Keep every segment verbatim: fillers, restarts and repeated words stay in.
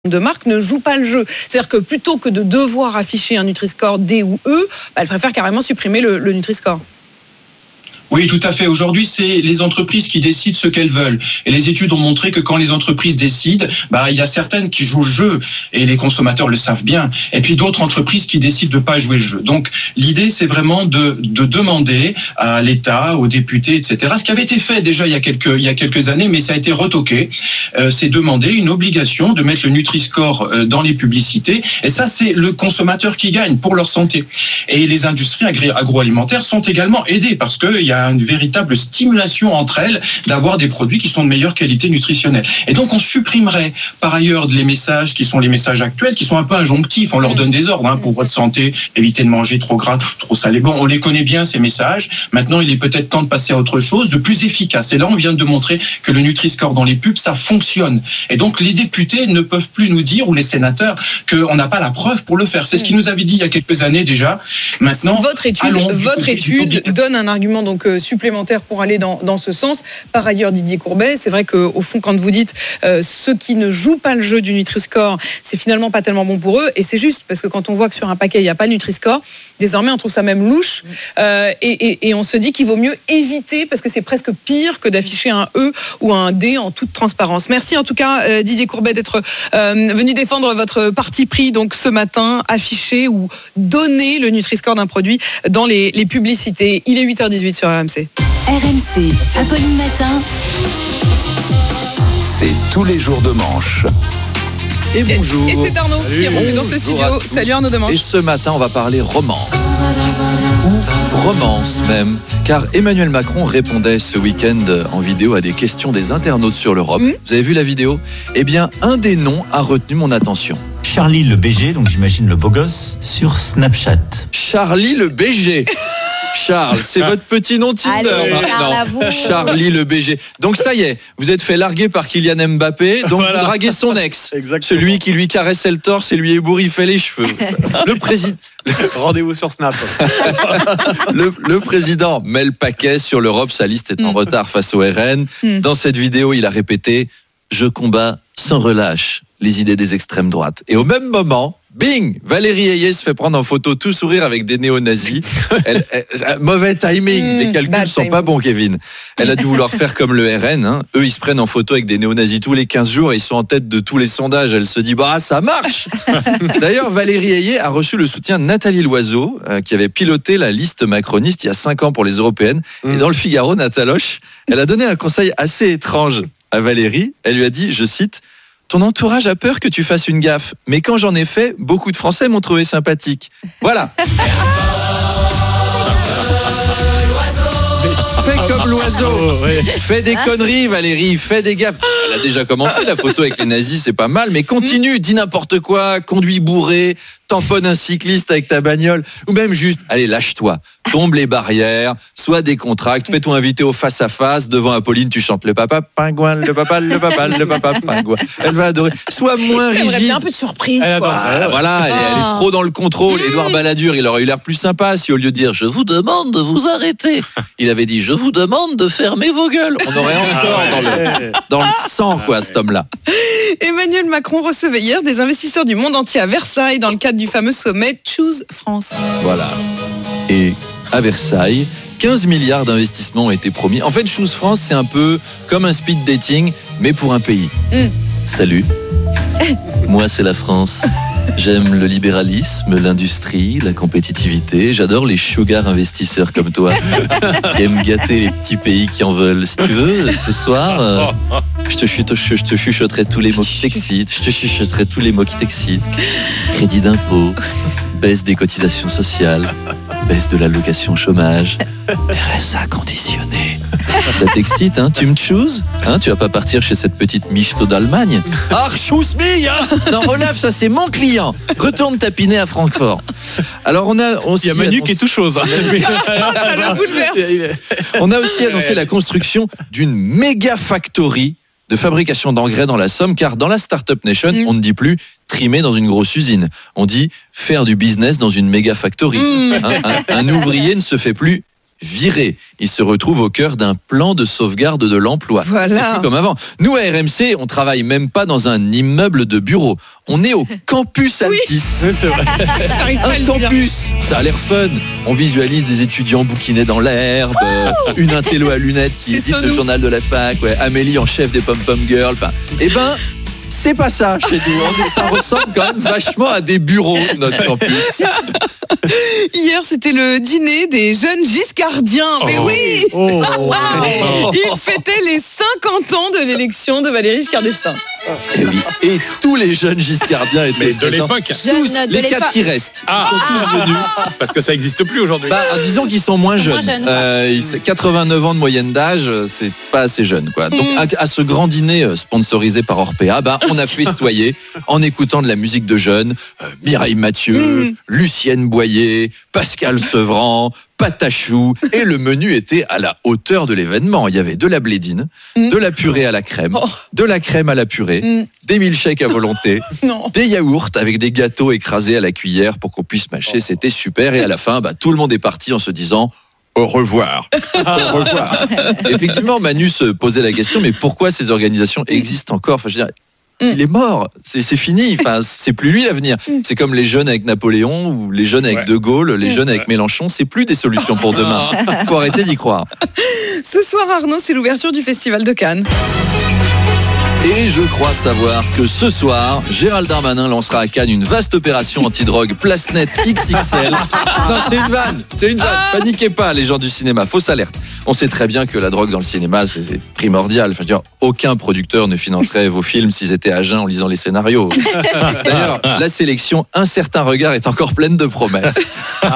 de marque ne joue pas le jeu. C'est-à-dire que plutôt que de devoir afficher un Nutri-Score D ou E, bah, elle préfère carrément supprimer le, le Nutri-Score. Oui, tout à fait. Aujourd'hui, c'est les entreprises qui décident ce qu'elles veulent. Et les études ont montré que quand les entreprises décident, bah, il y a certaines qui jouent le jeu. Et les consommateurs le savent bien. Et puis d'autres entreprises qui décident de pas jouer le jeu. Donc, l'idée, c'est vraiment de, de demander à l'État, aux députés, et cetera. Ce qui avait été fait déjà il y a quelques, il y a quelques années, mais ça a été retoqué. Euh, c'est demander une obligation de mettre le Nutri-Score euh, dans les publicités. Et ça, c'est le consommateur qui gagne pour leur santé. Et les industries agri- agroalimentaires sont également aidées parce que il y a une véritable stimulation entre elles d'avoir des produits qui sont de meilleure qualité nutritionnelle. Et donc on supprimerait par ailleurs les messages qui sont les messages actuels, qui sont un peu injonctifs, on leur donne des ordres hein, pour votre santé, évitez de manger trop gras, trop salé. Bon, on les connaît bien ces messages, maintenant il est peut-être temps de passer à autre chose, de plus efficace. Et là on vient de montrer que le Nutri-Score dans les pubs, ça fonctionne. Et donc les députés ne peuvent plus nous dire, ou les sénateurs, qu'on n'a pas la preuve pour le faire. C'est ce qu'ils nous avaient dit il y a quelques années déjà. Maintenant, votre étude, allons, votre du, étude du, du, donne un argument donc euh, supplémentaire pour aller dans, dans ce sens. Par ailleurs, Didier Courbet, c'est vrai qu'au fond, quand vous dites euh, ceux qui ne jouent pas le jeu du Nutri-Score, c'est finalement pas tellement bon pour eux. Et c'est juste parce que quand on voit que sur un paquet, il n'y a pas de Nutri-Score, désormais, on trouve ça même louche. Euh, et, et, et on se dit qu'il vaut mieux éviter parce que c'est presque pire que d'afficher un E ou un D en toute transparence. Merci en tout cas, euh, Didier Courbet, d'être euh, venu défendre votre parti pris donc ce matin, afficher ou donner le Nutri-Score d'un produit dans les, les publicités. Il est huit heures dix-huit sur R M C. R M C, Apolline Matin. C'est tous les jours de manche. Et bonjour. Et, et c'est Arnaud Salut. qui est revenu dans ce studio. Salut Arnaud Demanche. Et ce matin, on va parler romance. Ou romance même. Car Emmanuel Macron répondait ce week-end en vidéo à des questions des internautes sur l'Europe. Mmh. Vous avez vu la vidéo ? Eh bien, un des noms a retenu mon attention. Charlie le B G, donc j'imagine le beau gosse, sur Snapchat. Charlie le B G. Charles, c'est votre petit nom Tinder Allez, maintenant. Charlie le B G. Donc ça y est, vous êtes fait larguer par Kylian Mbappé, donc voilà. Vous draguez son ex. Exactement. Celui qui lui caressait le torse et lui ébouriffait les cheveux. Le président. Rendez-vous sur Snap. le, le président met le paquet sur l'Europe, sa liste est en mmh. retard face au R N. Mmh. Dans cette vidéo, il a répété « Je combats sans relâche les idées des extrêmes droites ». Et au même moment, bing, Valérie Ayé se fait prendre en photo tout sourire avec des néo-nazis. Elle, elle, mauvais timing, mmh, les calculs sont timing. Pas bons, Kevin. Elle a dû vouloir faire comme le R N. Hein. Eux, ils se prennent en photo avec des néo-nazis tous les quinze jours et ils sont en tête de tous les sondages. Elle se dit, bah ça marche. D'ailleurs, Valérie Ayé a reçu le soutien de Nathalie Loiseau, euh, qui avait piloté la liste macroniste il y a cinq ans pour les européennes. Mmh. Et dans le Figaro, Nataloche, elle a donné un conseil assez étrange à Valérie. Elle lui a dit, je cite, ton entourage a peur que tu fasses une gaffe. Mais quand j'en ai fait, beaucoup de Français m'ont trouvé sympathique. Voilà. Fais comme l'oiseau. Fais des conneries, Valérie. Fais des gaffes. Elle a déjà commencé la photo avec les nazis, c'est pas mal. Mais continue, dis n'importe quoi, conduis bourré, tamponne un cycliste avec ta bagnole. Ou même juste, allez, lâche-toi. Tombe les barrières, sois décontracte, fais-toi inviter au face-à-face. Devant Apolline, tu chantes le papa pingouin, le papa, le papa, le papa pingouin. Elle va adorer. Sois moins rigide. J'aimerais bien un peu de surprise. Quoi. Ah, voilà, elle, elle est trop dans le contrôle. Mmh. Édouard Balladur, il aurait eu l'air plus sympa si au lieu de dire je vous demande de vous arrêter, il avait dit je vous demande de fermer vos gueules. On aurait encore dans le, dans le sang, quoi, cet homme-là. Emmanuel Macron recevait hier des investisseurs du monde entier à Versailles dans le cadre du fameux sommet Choose France. Voilà. Et à Versailles, quinze milliards d'investissements ont été promis. En fait, Choose France, c'est un peu comme un speed dating, mais pour un pays. Mm. Salut, moi c'est la France. J'aime le libéralisme, l'industrie, la compétitivité. J'adore les sugar investisseurs comme toi qui aiment gâter les petits pays qui en veulent. Si tu veux, ce soir, euh, je, te chute, je, je te chuchoterai tous les mots qui t'excitent. Je te chuchoterai tous les mots qui t'excitent. Crédit d'impôt, baisse des cotisations sociales, baisse de l'allocation chômage, R S A conditionné. Ça t'excite, hein? Tu me chooses, hein? Tu vas pas partir chez cette petite michto d'Allemagne. Ah, choose me, hein? Non, relève, ça c'est mon client. Retourne tapiner à Francfort. Alors on a aussi. Il y a Manu qui est tout chose. Hein. On a aussi annoncé la construction d'une méga factory de fabrication d'engrais dans la Somme, car dans la Startup Nation, mmh. on ne dit plus trimer dans une grosse usine. On dit faire du business dans une méga factory. Mmh. Hein, un, un ouvrier ne se fait plus viré. Il se retrouve au cœur d'un plan de sauvegarde de l'emploi. Voilà. C'est plus comme avant. Nous, à R M C, on travaille même pas dans un immeuble de bureau. On est au campus Altis. Oui. C'est vrai. Un campus, ça a l'air fun. On visualise des étudiants bouquinés dans l'herbe, euh, une intello à lunettes qui C'est édite ça, le nous. journal de la fac, ouais, Amélie en chef des pom-pom girls. Enfin, eh ben, c'est pas ça chez nous. On est- Ça ressemble quand même vachement à des bureaux, notre campus. Hier, c'était le dîner des jeunes giscardiens. Mais Oh. oui, Oh. ils fêtaient les cinquante ans de l'élection de Valéry Giscard d'Estaing. Et, oui. Et tous les jeunes giscardiens étaient Mais de présents. l'époque. Jeune Tous, de les l'époque. quatre qui restent. Ah, Ils sont tous venus. parce que ça n'existe plus aujourd'hui. Bah, disons qu'ils sont moins jeunes. Moins jeunes. Euh, ils- quatre-vingt-neuf ans de moyenne d'âge, euh, c'est pas assez jeune, quoi. Donc, Mm. à, à ce grand dîner euh, sponsorisé par Orpea, bah, on a festoyé en écoutant de la musique de jeunes. Euh, Mireille Mathieu, Mm. Lucienne Boyer, Pascal Sevran, Patachou. Et le menu était à la hauteur de l'événement. Il y avait de la blédine, Mm. de la purée à la crème, Oh. de la crème à la purée, Mm. des milkshakes à volonté, Non. des yaourts avec des gâteaux écrasés à la cuillère pour qu'on puisse mâcher. C'était super. Et à la fin, bah, tout le monde est parti en se disant au revoir. Au revoir. Effectivement, Manu se posait la question, mais pourquoi ces organisations existent encore? Enfin, je veux dire, il est mort, c'est c'est fini. Enfin, c'est plus lui l'avenir. C'est comme les jeunes avec Napoléon ou les jeunes avec Ouais. De Gaulle, les jeunes avec Ouais. Mélenchon. C'est plus des solutions pour demain. Faut arrêter d'y croire. Ce soir, Arnaud, c'est l'ouverture du Festival de Cannes. Et je crois savoir que ce soir, Gérald Darmanin lancera à Cannes une vaste opération antidrogue Place Net X X L. Non, c'est une vanne, c'est une vanne. Paniquez pas, les gens du cinéma. Fausse alerte. On sait très bien que la drogue dans le cinéma, c'est c'est primordial. Enfin, je veux dire, aucun producteur ne financerait vos films s'ils étaient à jeun en lisant les scénarios. D'ailleurs, la sélection Un certain regard est encore pleine de promesses.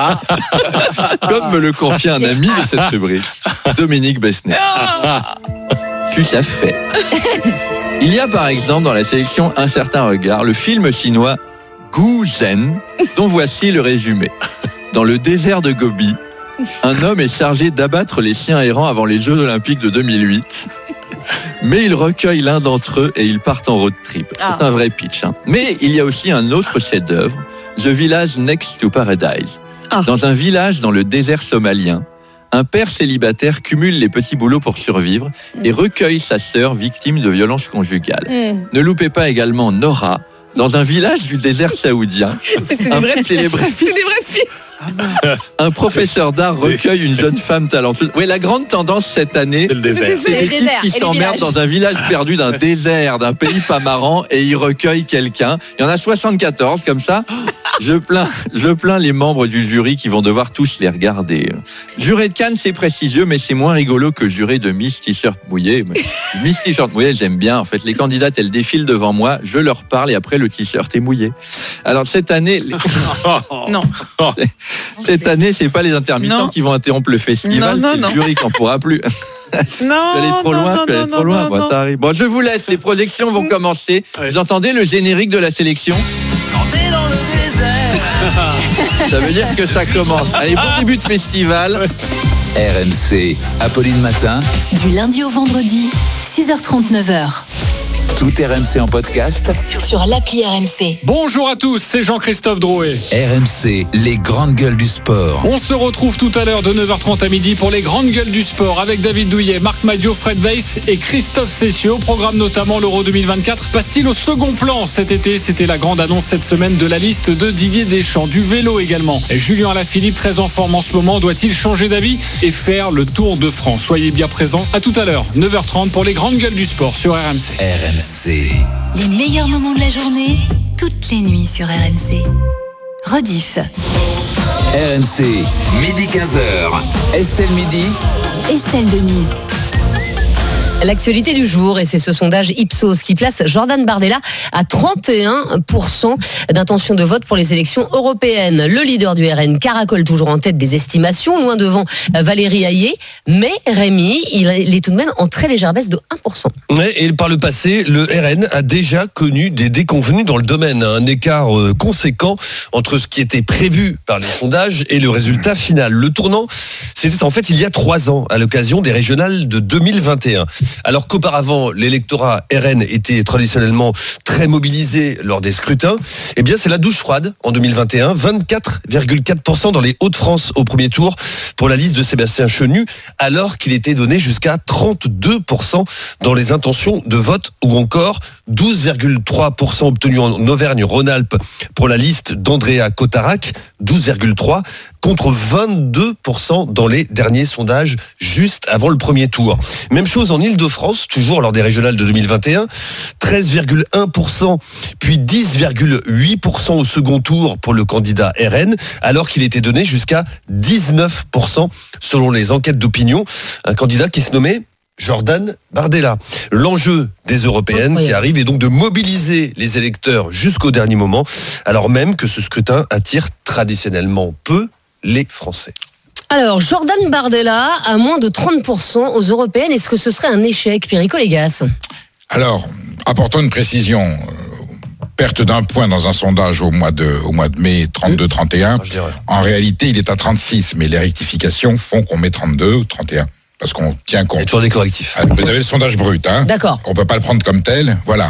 Comme me le confie un ami de cette rubrique, Dominique Besnet. Tout à fait. Il y a par exemple dans la sélection Un certain regard le film chinois Gu Zhen, dont voici le résumé. Dans le désert de Gobi, un homme est chargé d'abattre les chiens errants avant les Jeux Olympiques de deux mille huit. Mais il recueille l'un d'entre eux et ils partent en road trip. Ah. C'est un vrai pitch. Hein. Mais il y a aussi un autre chef-d'œuvre, The Village Next to Paradise. Ah. Dans un village dans le désert somalien, un père célibataire cumule les petits boulots pour survivre et recueille sa sœur victime de violences conjugales. Mmh. Ne loupez pas également Nora, dans un village du désert saoudien. C'est des Un- vrais c'est les films. vrais C'est des vrais films. Un professeur d'art recueille une jeune femme talentueuse. Oui, la grande tendance cette année, C'est le désert. c'est Les des types déserts qui et les s'emmerdent villages. dans un village perdu d'un désert, d'un pays pas marrant, et ils recueillent quelqu'un. Il y en a soixante-quatorze comme ça. Je plains, je plains les membres du jury qui vont devoir tous les regarder. Juré de Cannes, c'est prestigieux, mais c'est moins rigolo que juré de Miss T-shirt mouillé. Mais Miss T-shirt mouillé, j'aime bien. En fait, les candidates, elles défilent devant moi, je leur parle et après le T-shirt est mouillé. Alors cette année, les- Non. cette année, c'est pas les intermittents Non. qui vont interrompre le festival, Non, non, c'est non. le jury qui en pourra plus. Non. Tu allais trop non, loin, non, tu allais non, trop non, loin. non, Bon, non. t'arrives. Bon, je vous laisse, les projections vont commencer. Ouais. Vous entendez le générique de la sélection? Ça veut dire que ça commence. Allez, bon début de festival. R M C, Apolline Matin, Du lundi au vendredi, six heures trente, neuf heures. tout R M C en podcast. Sur l'appli R M C. Bonjour à tous, c'est Jean-Christophe Drouet. R M C, les grandes gueules du sport. On se retrouve tout à l'heure de neuf heures trente à midi pour les grandes gueules du sport avec David Douillet, Marc Madiot, Fred Weiss et Christophe Cessieux. Au programme notamment l'Euro deux mille vingt-quatre. Passe-t-il au second plan cet été? C'était la grande annonce cette semaine de la liste de Didier Deschamps. Du vélo également. Et Julien Alaphilippe, très en forme en ce moment, doit-il changer d'avis et faire le Tour de France? Soyez bien présents. À tout à l'heure, neuf heures trente pour les grandes gueules du sport sur R M C. R M C. Les meilleurs moments de la journée, toutes les nuits sur R M C. Rediff. R M C, midi quinze heures. Estelle Midi. Estelle Denis. L'actualité du jour, et c'est ce sondage Ipsos qui place Jordan Bardella à trente et un pour cent d'intention de vote pour les élections européennes. Le leader du R N caracole toujours en tête des estimations, loin devant Valérie Hayé. Mais Rémi, il est tout de même en très légère baisse de un pour cent. Ouais, et par le passé, le R N a déjà connu des déconvenues dans le domaine. Un écart euh, conséquent entre ce qui était prévu par les sondages et le résultat final. Le tournant, c'était en fait il y a trois ans, à l'occasion des régionales de deux mille vingt et un. Alors qu'auparavant, l'électorat R N était traditionnellement très mobilisé lors des scrutins, eh bien c'est la douche froide en deux mille vingt et un, vingt-quatre virgule quatre pour cent dans les Hauts-de-France au premier tour pour la liste de Sébastien Chenu, alors qu'il était donné jusqu'à trente-deux pour cent dans les intentions de vote, ou encore douze virgule trois pour cent obtenus en Auvergne-Rhône-Alpes pour la liste d'Andrea Cotarac, douze virgule trois pour cent contre vingt-deux pour cent dans les derniers sondages juste avant le premier tour. Même chose en Île-de-France, toujours lors des régionales de deux mille vingt et un, treize virgule un pour cent puis dix virgule huit pour cent au second tour pour le candidat R N, alors qu'il était donné jusqu'à dix-neuf pour cent selon les enquêtes d'opinion. Un candidat qui se nommait Jordan Bardella. L'enjeu des européennes qui arrivent est donc de mobiliser les électeurs jusqu'au dernier moment, alors même que ce scrutin attire traditionnellement peu les Français. Alors, Jordan Bardella à moins de trente pour cent aux européennes, est-ce que ce serait un échec, Perico Légas? Alors, apportons une précision. Perte d'un point dans un sondage au mois de, au mois de mai, trente-deux trente et un. En réalité, il est à trente-six, mais les rectifications font qu'on met trente-deux ou trente et un. Parce qu'on tient compte. Et toujours des correctifs. Vous avez le sondage brut, hein. D'accord. On peut pas le prendre comme tel, voilà.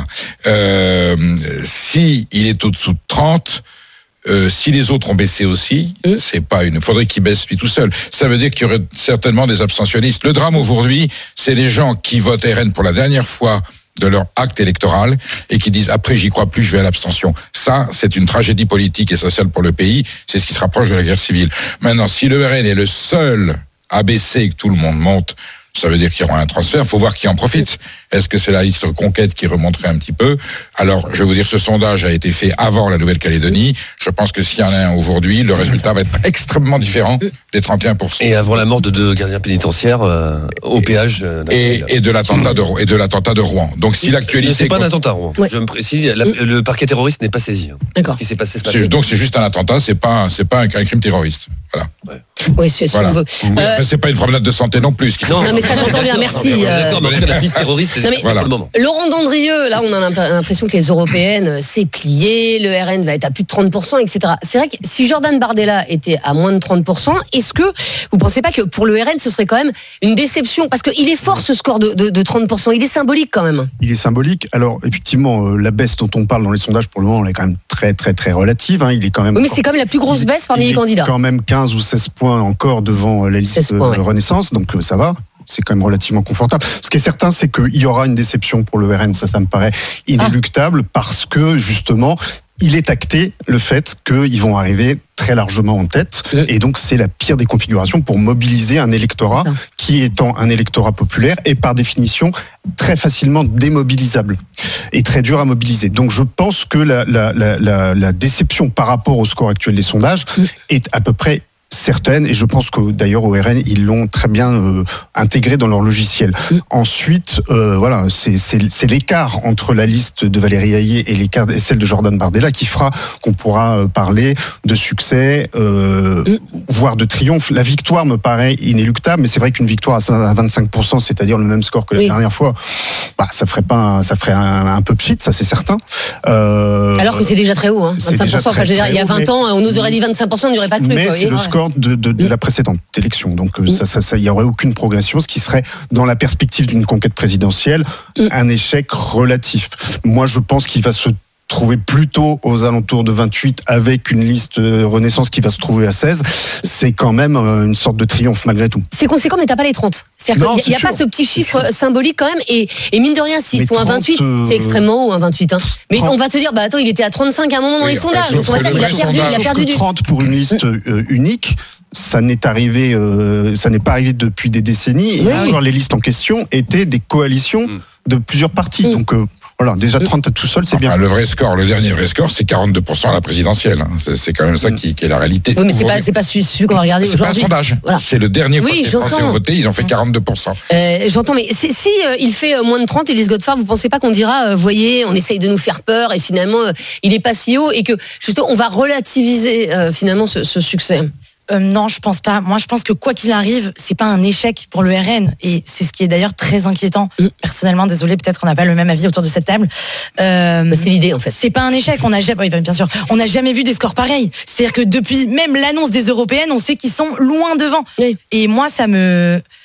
Euh, si il est au-dessous de trente, euh, si les autres ont baissé aussi, mmh. c'est pas une. Faudrait qu'il baisse lui tout seul. Ça veut dire qu'il y aurait certainement des abstentionnistes. Le drame aujourd'hui, c'est les gens qui votent R N pour la dernière fois de leur acte électoral et qui disent après j'y crois plus, je vais à l'abstention. Ça, c'est une tragédie politique et sociale pour le pays. C'est ce qui se rapproche de la guerre civile. Maintenant, si le R N est le seul à baisser et que tout le monde monte, ça veut dire qu'il y aura un transfert. Il faut voir qui en profite. Est-ce que c'est la liste Conquête qui remonterait un petit peu? Alors, je vais vous dire, ce sondage a été fait avant la Nouvelle-Calédonie. Je pense que s'il y en a un aujourd'hui, le résultat va être extrêmement différent des trente et un pour cent. Et avant la mort de deux gardiens pénitentiaires euh, au péage. Euh, et, et de l'attentat de et de l'attentat de Rouen. Donc, si l'actualité, c'est pas un attentat à Rouen. Ouais. Je me précise, la, le parquet terroriste n'est pas saisi. Hein. D'accord. Ce qui s'est passé ce c'est, donc, c'est juste un attentat. C'est pas, c'est pas un, un crime terroriste. Voilà. Ouais. Oui, c'est, voilà. si on veut. Oui, euh... c'est pas une promenade de santé non plus. Non, non mais ça j'entends bien. Merci. Non, euh... D'accord, mais la piste terroriste. Non, mais voilà. Pour le moment. Laurent Dandrieux, là, on a l'impression que les européennes, c'est plié, le R N va être à plus de trente pour cent, et cetera. C'est vrai que si Jordan Bardella était à moins de trente pour cent, est-ce que vous pensez pas que pour le R N, ce serait quand même une déception? Parce qu'il est fort ce score de, de, de trente pour cent, il est symbolique quand même. Il est symbolique. Alors, effectivement, euh, la baisse dont on parle dans les sondages, pour le moment, elle est quand même très, très, très relative. Hein. Il est quand même. Oui, mais c'est quand même la plus grosse baisse parmi les candidats. Il est quand même quinze ou seize points encore devant la liste points, ouais. Renaissance, donc euh, ça va. C'est quand même relativement confortable. Ce qui est certain, c'est qu'il y aura une déception pour le R N, ça, ça me paraît inéluctable, ah. parce que, justement, il est acté le fait qu'ils vont arriver très largement en tête, mmh. et donc c'est la pire des configurations pour mobiliser un électorat qui, étant un électorat populaire, est par définition très facilement démobilisable et très dur à mobiliser. Donc je pense que la, la, la, la, la déception par rapport au score actuel des sondages mmh. est à peu près certaines, et je pense que d'ailleurs au R N ils l'ont très bien euh, intégré dans leur logiciel. Mmh. Ensuite, euh, voilà, c'est, c'est, c'est l'écart entre la liste de Valérie Hayé et l'écart et celle de Jordan Bardella qui fera qu'on pourra euh, parler de succès, euh, mmh. voire de triomphe. La victoire me paraît inéluctable, mais c'est vrai qu'une victoire à vingt-cinq pour cent, c'est-à-dire le même score que la oui. dernière fois, bah, ça ferait pas, ça ferait un, un peu pchit, ça c'est certain. Euh, Alors que c'est déjà très haut, hein, vingt-cinq pour cent. Enfin, je veux dire, il y a vingt ans, on nous aurait dit vingt-cinq pour cent, on n'y aurait pas cru. Mais quoi, c'est le score de, de, de la précédente élection. Donc, mmh. ça, ça, ça, il n'y aurait aucune progression, ce qui serait, dans la perspective d'une conquête présidentielle, mmh. un échec relatif. Moi, je pense qu'il va se trouver plutôt aux alentours de vingt-huit avec une liste Renaissance qui va se trouver à seize. C'est quand même une sorte de triomphe malgré tout. C'est conséquent, mais t'as pas les trente. C'est-à-dire qu'il n'y a, a pas ce petit chiffre symbolique quand même. Et, et mine de rien, s'ils sont à vingt-huit, euh... c'est extrêmement haut, un vingt-huit. Hein. Mais trente on va te dire, bah attends, il était à trente-cinq à un moment dans oui, les sondages. Donc on va dire, il a perdu, il a perdu du... trente pour une liste euh, unique. Ça n'est arrivé, euh, ça n'est pas arrivé depuis des décennies. Oui. Et alors, les listes en question étaient des coalitions mmh. de plusieurs partis. Mmh. Donc euh, voilà, déjà trente tout seul, c'est enfin, bien. Le vrai score, le dernier vrai score, c'est quarante-deux pour cent à la présidentielle. C'est, c'est quand même ça mmh. qui, qui est la réalité. Oui, mais c'est pas, c'est pas celui qu'on va regarder c'est aujourd'hui. C'est pas un sondage. Voilà. C'est le dernier oui, fois que les Français ont voté, ils ont fait quarante-deux pour cent. Euh, j'entends, mais si euh, il fait euh, moins de trente, Élise Godefroy, vous pensez pas qu'on dira, euh, voyez, on essaye de nous faire peur et finalement, euh, il est pas si haut et que justement, on va relativiser euh, finalement ce, ce succès? Euh, non, je pense pas. Moi, je pense que quoi qu'il arrive, c'est pas un échec pour le R N, et c'est ce qui est d'ailleurs très inquiétant. Mm. Personnellement, désolé, peut-être qu'on n'a pas le même avis autour de cette table. Euh, bah, c'est l'idée, en fait. C'est pas un échec. On a jamais, oui, bien sûr, on n'a jamais vu des scores pareils. C'est-à-dire que depuis même l'annonce des européennes, on sait qu'ils sont loin devant. Oui. Et moi, ça me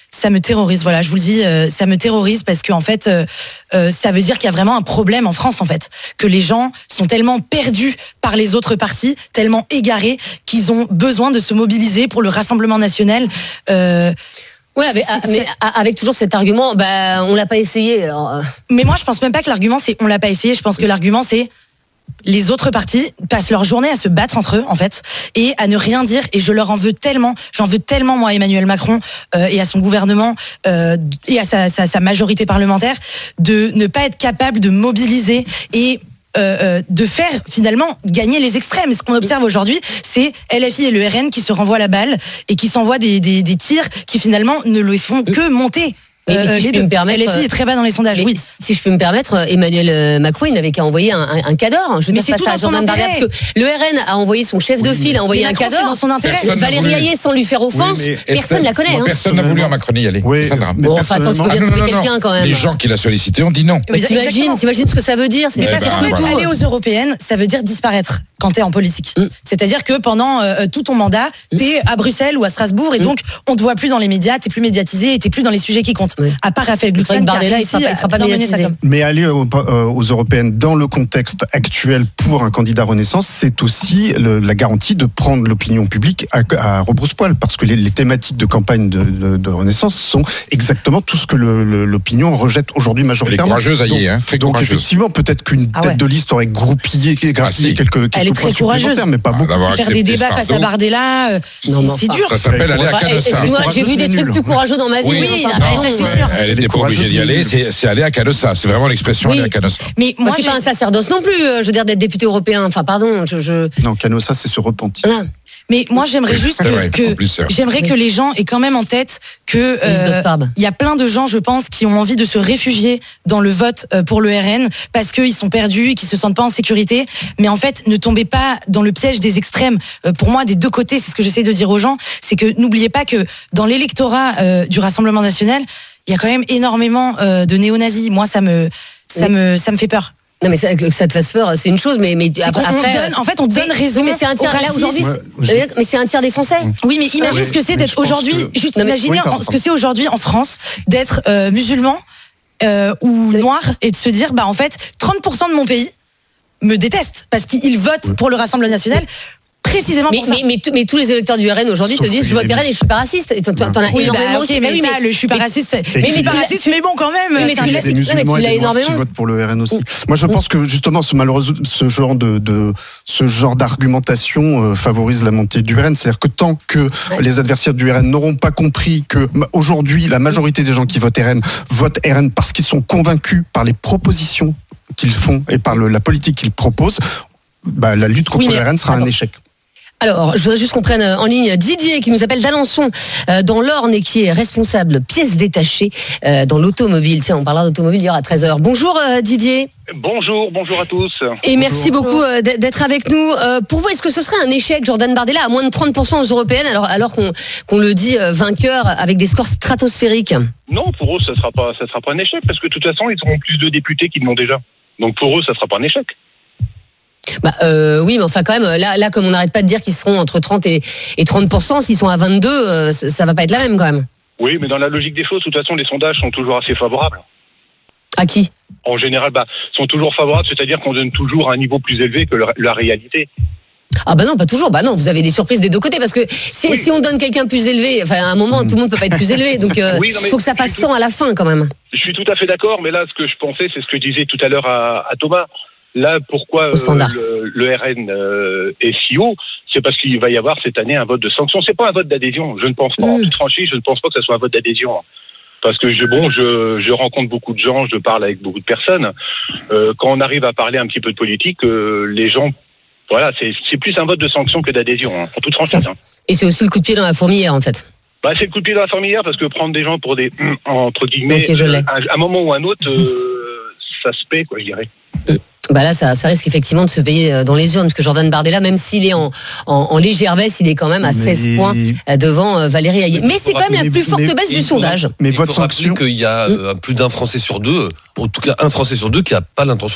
Ça me terrorise, voilà, je vous le dis, euh, ça me terrorise parce que en fait, euh, euh, ça veut dire qu'il y a vraiment un problème en France, en fait, que les gens sont tellement perdus par les autres partis, tellement égarés qu'ils ont besoin de se mobiliser pour le Rassemblement national. Euh, Ouais, avec, mais avec toujours cet argument, bah, on l'a pas essayé. Alors... Mais moi, je pense même pas que l'argument c'est on l'a pas essayé. Je pense que l'argument c'est les autres partis passent leur journée à se battre entre eux, en fait, et à ne rien dire. Et je leur en veux tellement, j'en veux tellement, moi, à Emmanuel Macron euh, et à son gouvernement euh, et à sa, sa, sa majorité parlementaire, de ne pas être capable de mobiliser et Euh, euh, de faire finalement gagner les extrêmes. Ce qu'on observe aujourd'hui, c'est L F I et le R N qui se renvoient la balle et qui s'envoient des, des, des tirs qui finalement ne les font que monter. Euh, si les deux. L F I est très bas dans les sondages. Oui. Si je peux me permettre, Emmanuel Macron, il n'avait qu'à envoyer un, un, un cadre. Je veux mais dire, c'est tout ça dans son intérêt. Parce que le R N a envoyé son chef de file, a envoyé un cadre. Dans son intérêt. Valérie Hayé, sans lui faire offense, Oui, personne ne la connaît. Bon, hein. Personne n'a voulu à Macron y aller. Oui, bon, enfin, attends, tu peux bien ah, non, trouver non, quelqu'un non. quand même. Les gens qui l'a sollicité ont dit non. Mais t'imagines, t'imagines ce que ça veut dire. C'est Mais ça, bah, c'est voilà. tout. Aller aux européennes, ça veut dire disparaître quand t'es en politique. Mm. C'est-à-dire que pendant euh, tout ton mandat, t'es à Bruxelles ou à Strasbourg et mm. donc on te voit plus dans les médias, t'es plus médiatisé et t'es plus dans les sujets qui comptent. Mm. À part Raphaël Glucksmann qui a réussi il sera pas à bien mener ça comme. Mais aller aux, aux européennes dans le contexte actuel pour un candidat Renaissance, c'est aussi le, la garantie de prendre l'opinion publique à, à rebrousse-poil, parce que les, les thématiques de campagne de, de, de Renaissance sont exactement tout ce que le, le, l'opinion rejette aujourd'hui majoritairement. Elle est courageuse, Hayé, hein, très donc courageuse. effectivement, peut-être qu'une ah tête ouais. de liste aurait groupillé, grappillé ah, si. quelques, quelques Elle est points très courageuse, mais pas beaucoup. Ah, faire des débats face à Bardella, euh, non, c'est, c'est dur. Ça s'appelle aller à Canossa. J'ai vu des trucs plus courageux dans ma vie. Oui, oui, non, ça c'est sûr. Elle n'était pas obligée d'y aller, c'est, c'est aller à Canossa. C'est vraiment l'expression Oui. aller à Canossa. Mais moi, c'est j'ai... pas un sacerdoce non plus, je veux dire, d'être député européen. Enfin, pardon, je. je... Non, Canossa, c'est se repentir. Voilà. Mais moi, j'aimerais juste que, vrai, que plus, j'aimerais oui. que les gens aient quand même en tête que euh, il y a plein de gens, je pense, qui ont envie de se réfugier dans le vote pour le R N parce qu'ils sont perdus et qu'ils se sentent pas en sécurité. Mais en fait, ne tombez pas dans le piège des extrêmes. Euh, pour moi, des deux côtés, c'est ce que j'essaie de dire aux gens, c'est que n'oubliez pas que dans l'électorat euh, du Rassemblement national, il y a quand même énormément euh, de néo-nazis. Moi, ça me, ça oui. me, ça me fait peur. Non mais ça, que ça te fasse peur, c'est une chose, mais mais après, on donne, en fait, on donne raison. Mais c'est un tiers là aujourd'hui. Ouais, mais c'est un tiers des Français. Oui, mais imagine ouais, ce que c'est d'être que... aujourd'hui. Juste non, mais... imaginez oui, ce que c'est aujourd'hui en France d'être euh, musulman euh, ou noir et de se dire, bah en fait, trente pour cent de mon pays me déteste parce qu'ils votent oui. pour le Rassemblement national. Précisément mais, pour ça. Mais, mais, mais, mais tous les électeurs du R N aujourd'hui Sauf te disent je vote R N et je suis pas raciste. Et t'en, t'en as oui, énormément bah, aussi. okay, mais, mais, ça, mais le je suis pas raciste. C'est... Mais, mais, mais, mais pas raciste, mais bon quand même. Mais, mais tu l'as, des musulmans et des noirs qui votent pour le R N aussi. Moi, je pense que justement, ce malheureux, ce genre de, de ce genre d'argumentation euh, favorise la montée du R N. C'est-à-dire que tant que ouais. les adversaires du R N n'auront pas compris que aujourd'hui la majorité des gens qui votent R N votent R N parce qu'ils sont convaincus par les propositions qu'ils font et par le, la politique qu'ils proposent, bah, la lutte contre oui, le R N sera attends. un échec. Alors, je voudrais juste qu'on prenne en ligne Didier qui nous appelle d'Alençon euh, dans l'Orne et qui est responsable pièces détachées euh, dans l'automobile. Tiens, on parlera d'automobile hier à treize heures. Bonjour euh, Didier. Bonjour, bonjour à tous. Et merci bonjour. beaucoup euh, d'être avec nous. Euh, pour vous, est-ce que ce serait un échec, Jordan Bardella, à moins de trente pour cent aux européennes, alors, alors qu'on, qu'on le dit euh, vainqueur avec des scores stratosphériques? Non, pour eux, ça ne sera pas, ça sera pas un échec parce que de toute façon, ils auront plus de députés qu'ils n'ont déjà. Donc pour eux, ça ne sera pas un échec. Bah euh, oui, mais enfin quand même, là, là comme on n'arrête pas de dire qu'ils seront entre trente et trente pour cent, s'ils sont à vingt-deux, euh, ça, ça va pas être la même quand même. Oui, mais dans la logique des choses, de toute façon, les sondages sont toujours assez favorables. À qui? En général, bah, sont toujours favorables, c'est-à-dire qu'on donne toujours un niveau plus élevé que le, la réalité. Ah bah non, pas toujours. Bah non, vous avez des surprises des deux côtés parce que si, oui. si on donne quelqu'un plus élevé, enfin à un moment tout le monde peut pas être plus élevé, donc il euh, oui, faut que ça fasse cent tout... à la fin quand même. Je suis tout à fait d'accord, mais là ce que je pensais, c'est ce que je disais tout à l'heure à, à Thomas. Là, pourquoi euh, le, le R N euh, est si haut, c'est parce qu'il va y avoir cette année un vote de sanction. C'est pas un vote d'adhésion, je ne pense pas. Mmh. En toute franchise, je ne pense pas que ce soit un vote d'adhésion. Parce que je, bon, je, je rencontre beaucoup de gens, je parle avec beaucoup de personnes. Euh, quand on arrive à parler un petit peu de politique, euh, les gens, voilà, c'est, c'est plus un vote de sanction que d'adhésion, hein, en toute franchise. Hein. Et c'est aussi le coup de pied dans la fourmilière, en fait. Bah, c'est le coup de pied dans la fourmilière parce que prendre des gens pour des, entre guillemets, okay, euh, à un moment ou à un autre, euh, ça se paie, quoi, je dirais. Mmh. Bah là, ça, ça risque effectivement de se payer dans les urnes, parce que Jordan Bardella, même s'il est en, en, en légère baisse, il est quand même à mais... seize points devant Valérie Hayé. Mais, mais c'est quand même la plus forte mais, baisse du sondage. Mais votre sanction, qu'il y a euh, plus d'un Français sur deux, en tout cas un Français sur deux, qui n'a pas l'intention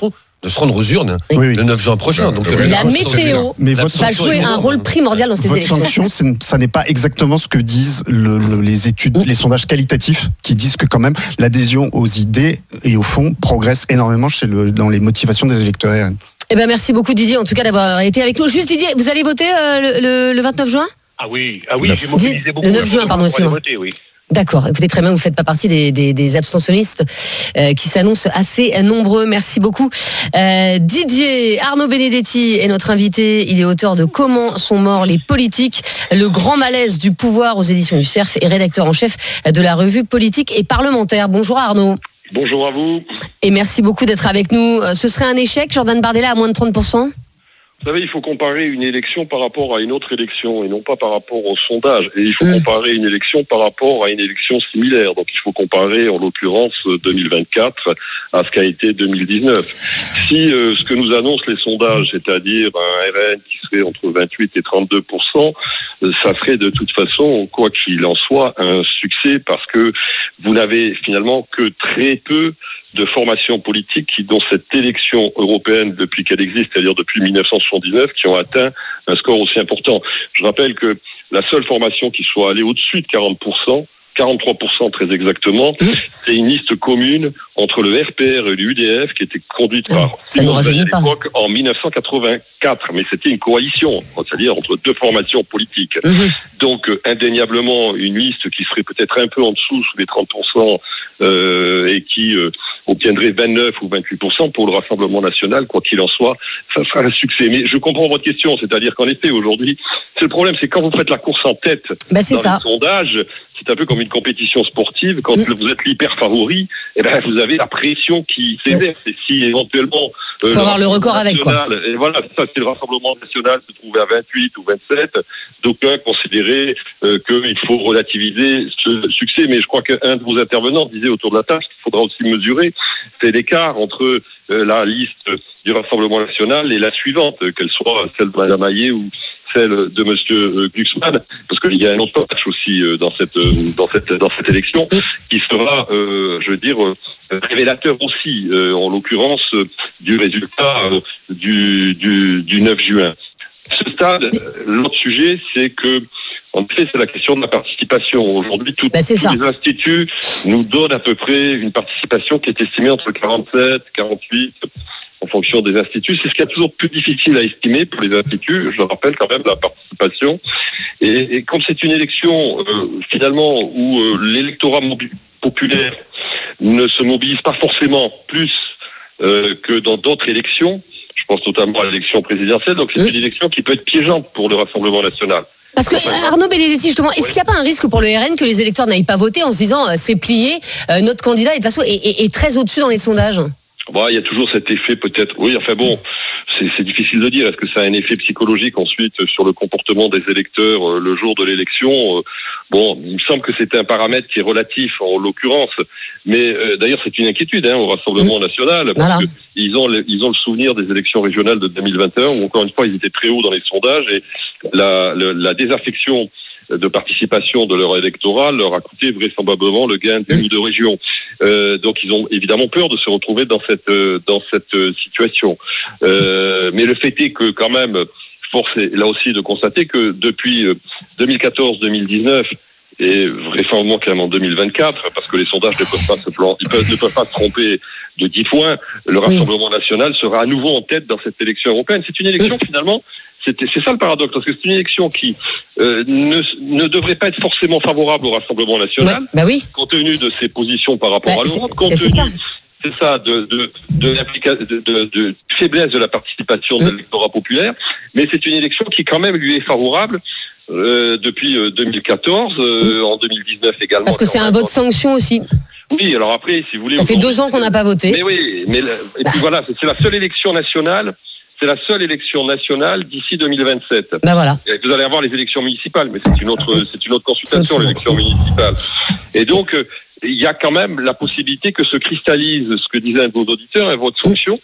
de se rendre aux urnes oui. le neuf juin prochain. Donc la, la météo mais va jouer un rôle primordial dans ces votre élections. Votre sanction, ça n'est pas exactement ce que disent le, le, les études, les sondages qualitatifs, qui disent que quand même l'adhésion aux idées et au fond progresse énormément chez le, dans les motivations des électeurs R N. Eh ben merci beaucoup Didier, en tout cas d'avoir été avec nous. Juste Didier, vous allez voter euh, le, le, le vingt-neuf juin ? Ah oui, ah oui, j'ai mobilisé beaucoup. Le neuf juin, pardon, aussi. Voter, oui. D'accord, écoutez très bien, vous ne faites pas partie des, des, des abstentionnistes euh, qui s'annoncent assez nombreux. Merci beaucoup. Euh, Didier, Arnaud Benedetti est notre invité. Il est auteur de Comment sont morts les politiques, le grand malaise du pouvoir aux éditions du Cerf et rédacteur en chef de la revue Politique et Parlementaire. Bonjour Arnaud. Bonjour à vous. Et merci beaucoup d'être avec nous. Ce serait un échec, Jordan Bardella à moins de trente pour cent ? Vous savez, il faut comparer une élection par rapport à une autre élection et non pas par rapport au sondage. Et il faut mmh. comparer une élection par rapport à une élection similaire. Donc il faut comparer en l'occurrence deux mille vingt-quatre à ce qu'a été deux mille dix-neuf. Si euh, ce que nous annoncent les sondages, c'est-à-dire un R N qui serait entre vingt-huit et trente-deux pour cent, euh, ça serait de toute façon, quoi qu'il en soit, un succès parce que vous n'avez finalement que très peu de formations politiques qui, dans cette élection européenne depuis qu'elle existe, c'est-à-dire depuis dix-neuf cent soixante-dix-neuf, qui ont atteint un score aussi important. Je rappelle que la seule formation qui soit allée au-dessus de quarante pour cent, quarante-trois pour cent très exactement, mmh. c'est une liste commune entre le R P R et l'U D F qui était conduite mmh. par Simon Veil à l'époque en dix-neuf cent quatre-vingt-quatre. Mais c'était une coalition, c'est-à-dire entre deux formations politiques. Mmh. Donc, euh, indéniablement, une liste qui serait peut-être un peu en dessous, sous les trente pour cent, euh, et qui euh, obtiendrait vingt-neuf ou vingt-huit pour cent pour le Rassemblement national, quoi qu'il en soit, ça sera un succès. Mais je comprends votre question, c'est-à-dire qu'en effet, aujourd'hui, c'est le problème, c'est quand vous faites la course en tête bah, dans ça. les sondages, c'est un peu comme une compétition sportive, quand mmh. vous êtes l'hyper favori, eh ben, vous avez la pression qui s'exerce. Et si éventuellement... Il faut euh, avoir le record avec, quoi. Et voilà, ça, c'est le Rassemblement national se trouvait à vingt-huit ou vingt-sept. D'aucuns considéraient euh, qu'il faut relativiser ce succès. Mais je crois qu'un de vos intervenants disait autour de la table qu'il faudra aussi mesurer, c'est l'écart entre euh, la liste du Rassemblement national et la suivante, qu'elle soit celle de Mme Hayet ou celle de M. Glucksmann, parce qu'il y a un autre match aussi dans cette dans cette dans cette élection qui sera, euh, je veux dire, révélateur aussi, euh, en l'occurrence, du résultat euh, du, du du neuf juin. À ce stade, l'autre sujet, c'est que en fait, c'est la question de la participation. Aujourd'hui, tout, bah, tous ça. les instituts nous donnent à peu près une participation qui est estimée entre quarante-sept, quarante-huit. En fonction des instituts. C'est ce qui est toujours plus difficile à estimer pour les instituts. Je rappelle quand même la participation. Et, et comme c'est une élection, euh, finalement, où euh, l'électorat mobi- populaire ne se mobilise pas forcément plus euh, que dans d'autres élections, je pense notamment à l'élection présidentielle, donc c'est mmh. une élection qui peut être piégeante pour le Rassemblement national. Parce que Arnaud Benedetti, justement, est-ce oui. qu'il n'y a pas un risque pour le R N que les électeurs n'aillent pas voter en se disant euh, c'est plié, euh, notre candidat de toute façon est, est, est très au-dessus dans les sondages? Bon, il y a toujours cet effet peut-être. Oui, enfin bon, c'est, c'est difficile de dire. Est-ce que ça a un effet psychologique ensuite sur le comportement des électeurs euh, le jour de l'élection? euh, Bon, il me semble que c'est un paramètre qui est relatif en l'occurrence. Mais euh, d'ailleurs, c'est une inquiétude hein, au Rassemblement national parce voilà. qu'ils ont le, ils ont le souvenir des élections régionales de deux mille vingt et un où encore une fois ils étaient très hauts dans les sondages et la, la, la désaffection de participation de leur électorat leur a coûté vraisemblablement le gain d'une ou deux régions. Euh, donc ils ont évidemment peur de se retrouver dans cette euh, dans cette euh, situation. Euh, mais le fait est que quand même, force est là aussi de constater que depuis euh, deux mille quatorze deux mille dix-neuf et vraisemblablement quand même en deux mille vingt-quatre, parce que les sondages ne peuvent pas se plan- ils peuvent, ne peuvent pas se tromper de dix points, le Rassemblement national sera à nouveau en tête dans cette élection européenne. C'est une élection finalement. C'est, c'est ça le paradoxe, parce que c'est une élection qui euh, ne, ne devrait pas être forcément favorable au Rassemblement national, ouais, bah oui. compte tenu de ses positions par rapport bah, à l'Europe, compte tenu, ça. c'est ça, de, de, de, de, de, de faiblesse de la participation de l'électorat populaire, mais c'est une élection qui quand même lui est favorable euh, depuis euh, deux mille quatorze, euh, en deux mille dix-neuf également. Parce que c'est un vote sanction aussi. Oui, alors après, si vous voulez... Ça fait deux ans qu'on n'a pas voté. Mais oui, mais, et puis voilà, c'est, c'est la seule élection nationale C'est la seule élection nationale d'ici deux mille vingt-sept. Ben voilà. Vous allez avoir les élections municipales, mais c'est une autre, c'est une autre consultation, l'élection municipale. Et donc, euh, il y a quand même la possibilité que se cristallise ce que disaient un de vos auditeurs, un vote sanction,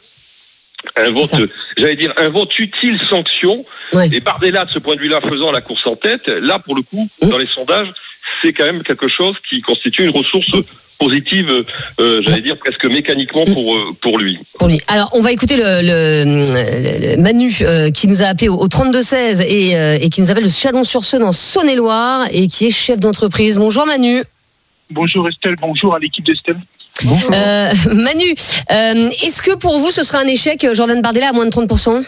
un vote, j'allais dire, un vote utile sanction. Ouais. Et Bardella, de ce point de vue-là, faisant la course en tête, là, pour le coup, mmh. dans les sondages, c'est quand même quelque chose qui constitue une ressource positive, euh, j'allais dire presque mécaniquement pour euh, pour lui. Pour lui. Alors, on va écouter le, le, le, le Manu euh, qui nous a appelé au, au trente-deux seize et, euh, et qui nous appelle de Chalon-sur-Saône en Saône-et-Loire et qui est chef d'entreprise. Bonjour Manu. Bonjour Estelle, bonjour à l'équipe d'Estelle. Bonjour. Euh, Manu, euh, est-ce que pour vous ce serait un échec, Jordan Bardella à moins de trente pour cent?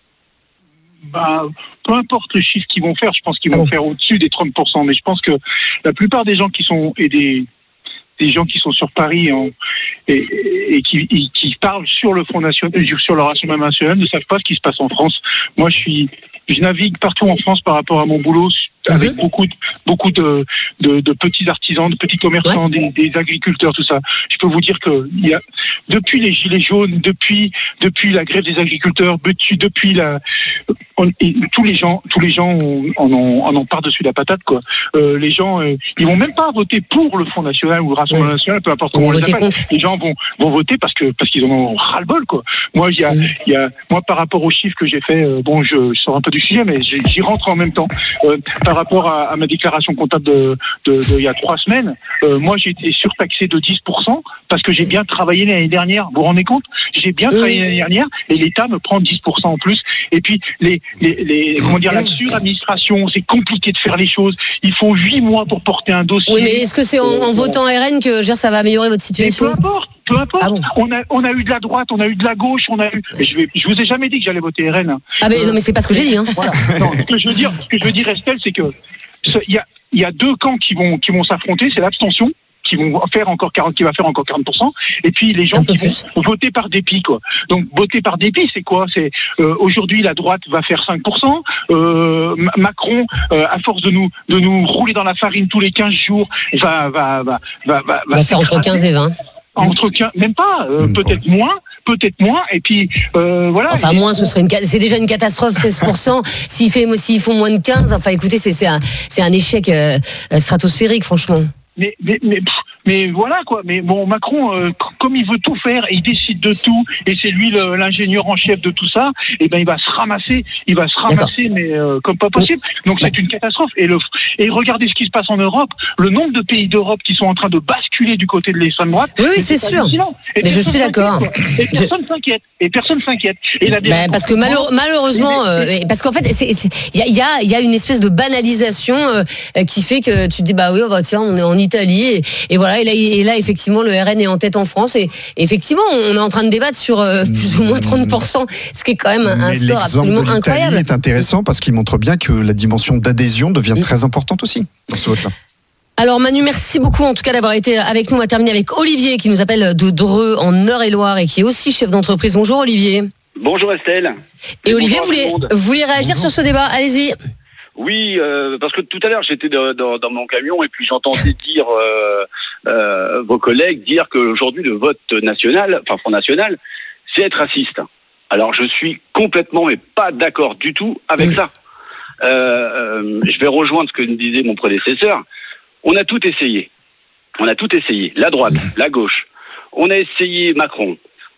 Bah, peu importe le chiffre qu'ils vont faire, je pense qu'ils vont oh. faire au-dessus des trente pour cent. Mais je pense que la plupart des gens qui sont et des des gens qui sont sur Paris en, et, et, qui, et qui parlent sur le Front National, sur le Rassemblement National, ne savent pas ce qui se passe en France. Moi, je suis, je navigue partout en France par rapport à mon boulot, avec mmh. beaucoup, de, beaucoup de, de, de petits artisans, de petits commerçants, ouais. des, des agriculteurs, tout ça. Je peux vous dire que il y a, depuis les gilets jaunes, depuis, depuis la grève des agriculteurs, depuis, depuis la, on, et tous les gens, tous les gens en ont, en ont par-dessus la patate, quoi. Euh, les gens, euh, ils vont même pas voter pour le Front National ou le Rassemblement ouais. National, peu importe comment on les appelle. Les gens vont, vont voter parce que, parce qu'ils en ont ras-le-bol, quoi. Moi, il y a, mmh. il y a, moi, par rapport aux chiffres que j'ai fait, euh, bon, je, je sors un peu du sujet, mais j'y rentre en même temps. Euh, par rapport à, à ma déclaration comptable de, de, de il y a trois semaines, euh, moi, j'ai été surtaxé de dix pour cent parce que j'ai bien travaillé l'année dernière. Vous vous rendez compte? J'ai bien travaillé l'année dernière et l'État me prend dix pour cent en plus. Et puis, les, les, les, comment dire, la suradministration, c'est compliqué de faire les choses. Il faut huit mois pour porter un dossier. Oui, mais est-ce que c'est en, en votant R N que genre, ça va améliorer votre situation? Peu importe. Peu importe. Ah bon. on, a, on a eu de la droite, on a eu de la gauche, on a eu. Je, vais, je vous ai jamais dit que j'allais voter R N. Ah, mais euh, non, mais c'est pas ce que j'ai dit. Hein. Voilà. Non, ce que je veux dire, ce que je veux dire, Estelle, c'est que il y a, il y a deux camps qui vont, qui vont s'affronter. C'est l'abstention, qui vont faire encore quarante, qui va faire encore quarante pour cent, et puis les gens qui plus. vont voter par dépit, quoi. Donc voter par dépit, c'est quoi? C'est euh, aujourd'hui la droite va faire cinq pour cent. Euh, Macron, euh, à force de nous de nous rouler dans la farine tous les quinze jours, va va va va va, va faire entre quinze et vingt. Entre quinze, même pas, euh, peut-être moins. Peut-être moins, et puis euh, voilà. Enfin, moins, ce serait une, c'est déjà une catastrophe, seize pour cent. S'ils fait, s'ils font moins de quinze, enfin, écoutez, c'est, c'est un, c'est un échec euh, stratosphérique, franchement. Mais, mais, mais, mais voilà quoi. Mais bon, Macron, euh, comme il veut tout faire et il décide de tout, et c'est lui le, l'ingénieur en chef de tout ça, et ben il va se ramasser, il va se ramasser, D'accord. mais euh, comme pas possible. Donc c'est une catastrophe. Et, le, et regardez ce qui se passe en Europe, le nombre de pays d'Europe qui sont en train de basculer du côté de l'extrême droite. Oui, oui c'est, c'est sûr. Et mais je suis d'accord. Et personne je... s'inquiète. Et personne s'inquiète. Et la ben, parce que malheure, malheureusement, euh, parce qu'en fait, il y a, y, a, y a une espèce de banalisation euh, qui fait que tu te dis bah oui, bah tiens, on est en Italie. Et, et voilà, et là, et là, effectivement, le R N est en tête en France. Et, et effectivement, on est en train de débattre sur euh, plus ou moins trente pour cent, ce qui est quand même un Mais score absolument de incroyable. L'Italie est intéressant parce qu'il montre bien que la dimension d'adhésion devient mmh. très importante aussi dans ce vote-là. Alors Manu, merci beaucoup en tout cas d'avoir été avec nous. On va terminer avec Olivier qui nous appelle de Dreux en Eure-et-Loire et qui est aussi chef d'entreprise. Bonjour Olivier. Bonjour Estelle. Et, et Olivier, vous voulez, vous voulez réagir bonjour. sur ce débat? Allez-y. Oui, euh, parce que tout à l'heure j'étais de, de, dans mon camion et puis j'entendais dire euh, euh, vos collègues dire qu'aujourd'hui le vote national, enfin Front National, c'est être raciste. Alors je suis complètement mais pas d'accord du tout avec mmh. ça. Euh, euh, je vais rejoindre ce que disait mon prédécesseur. On a tout essayé. On a tout essayé. La droite, la gauche. On a essayé Macron.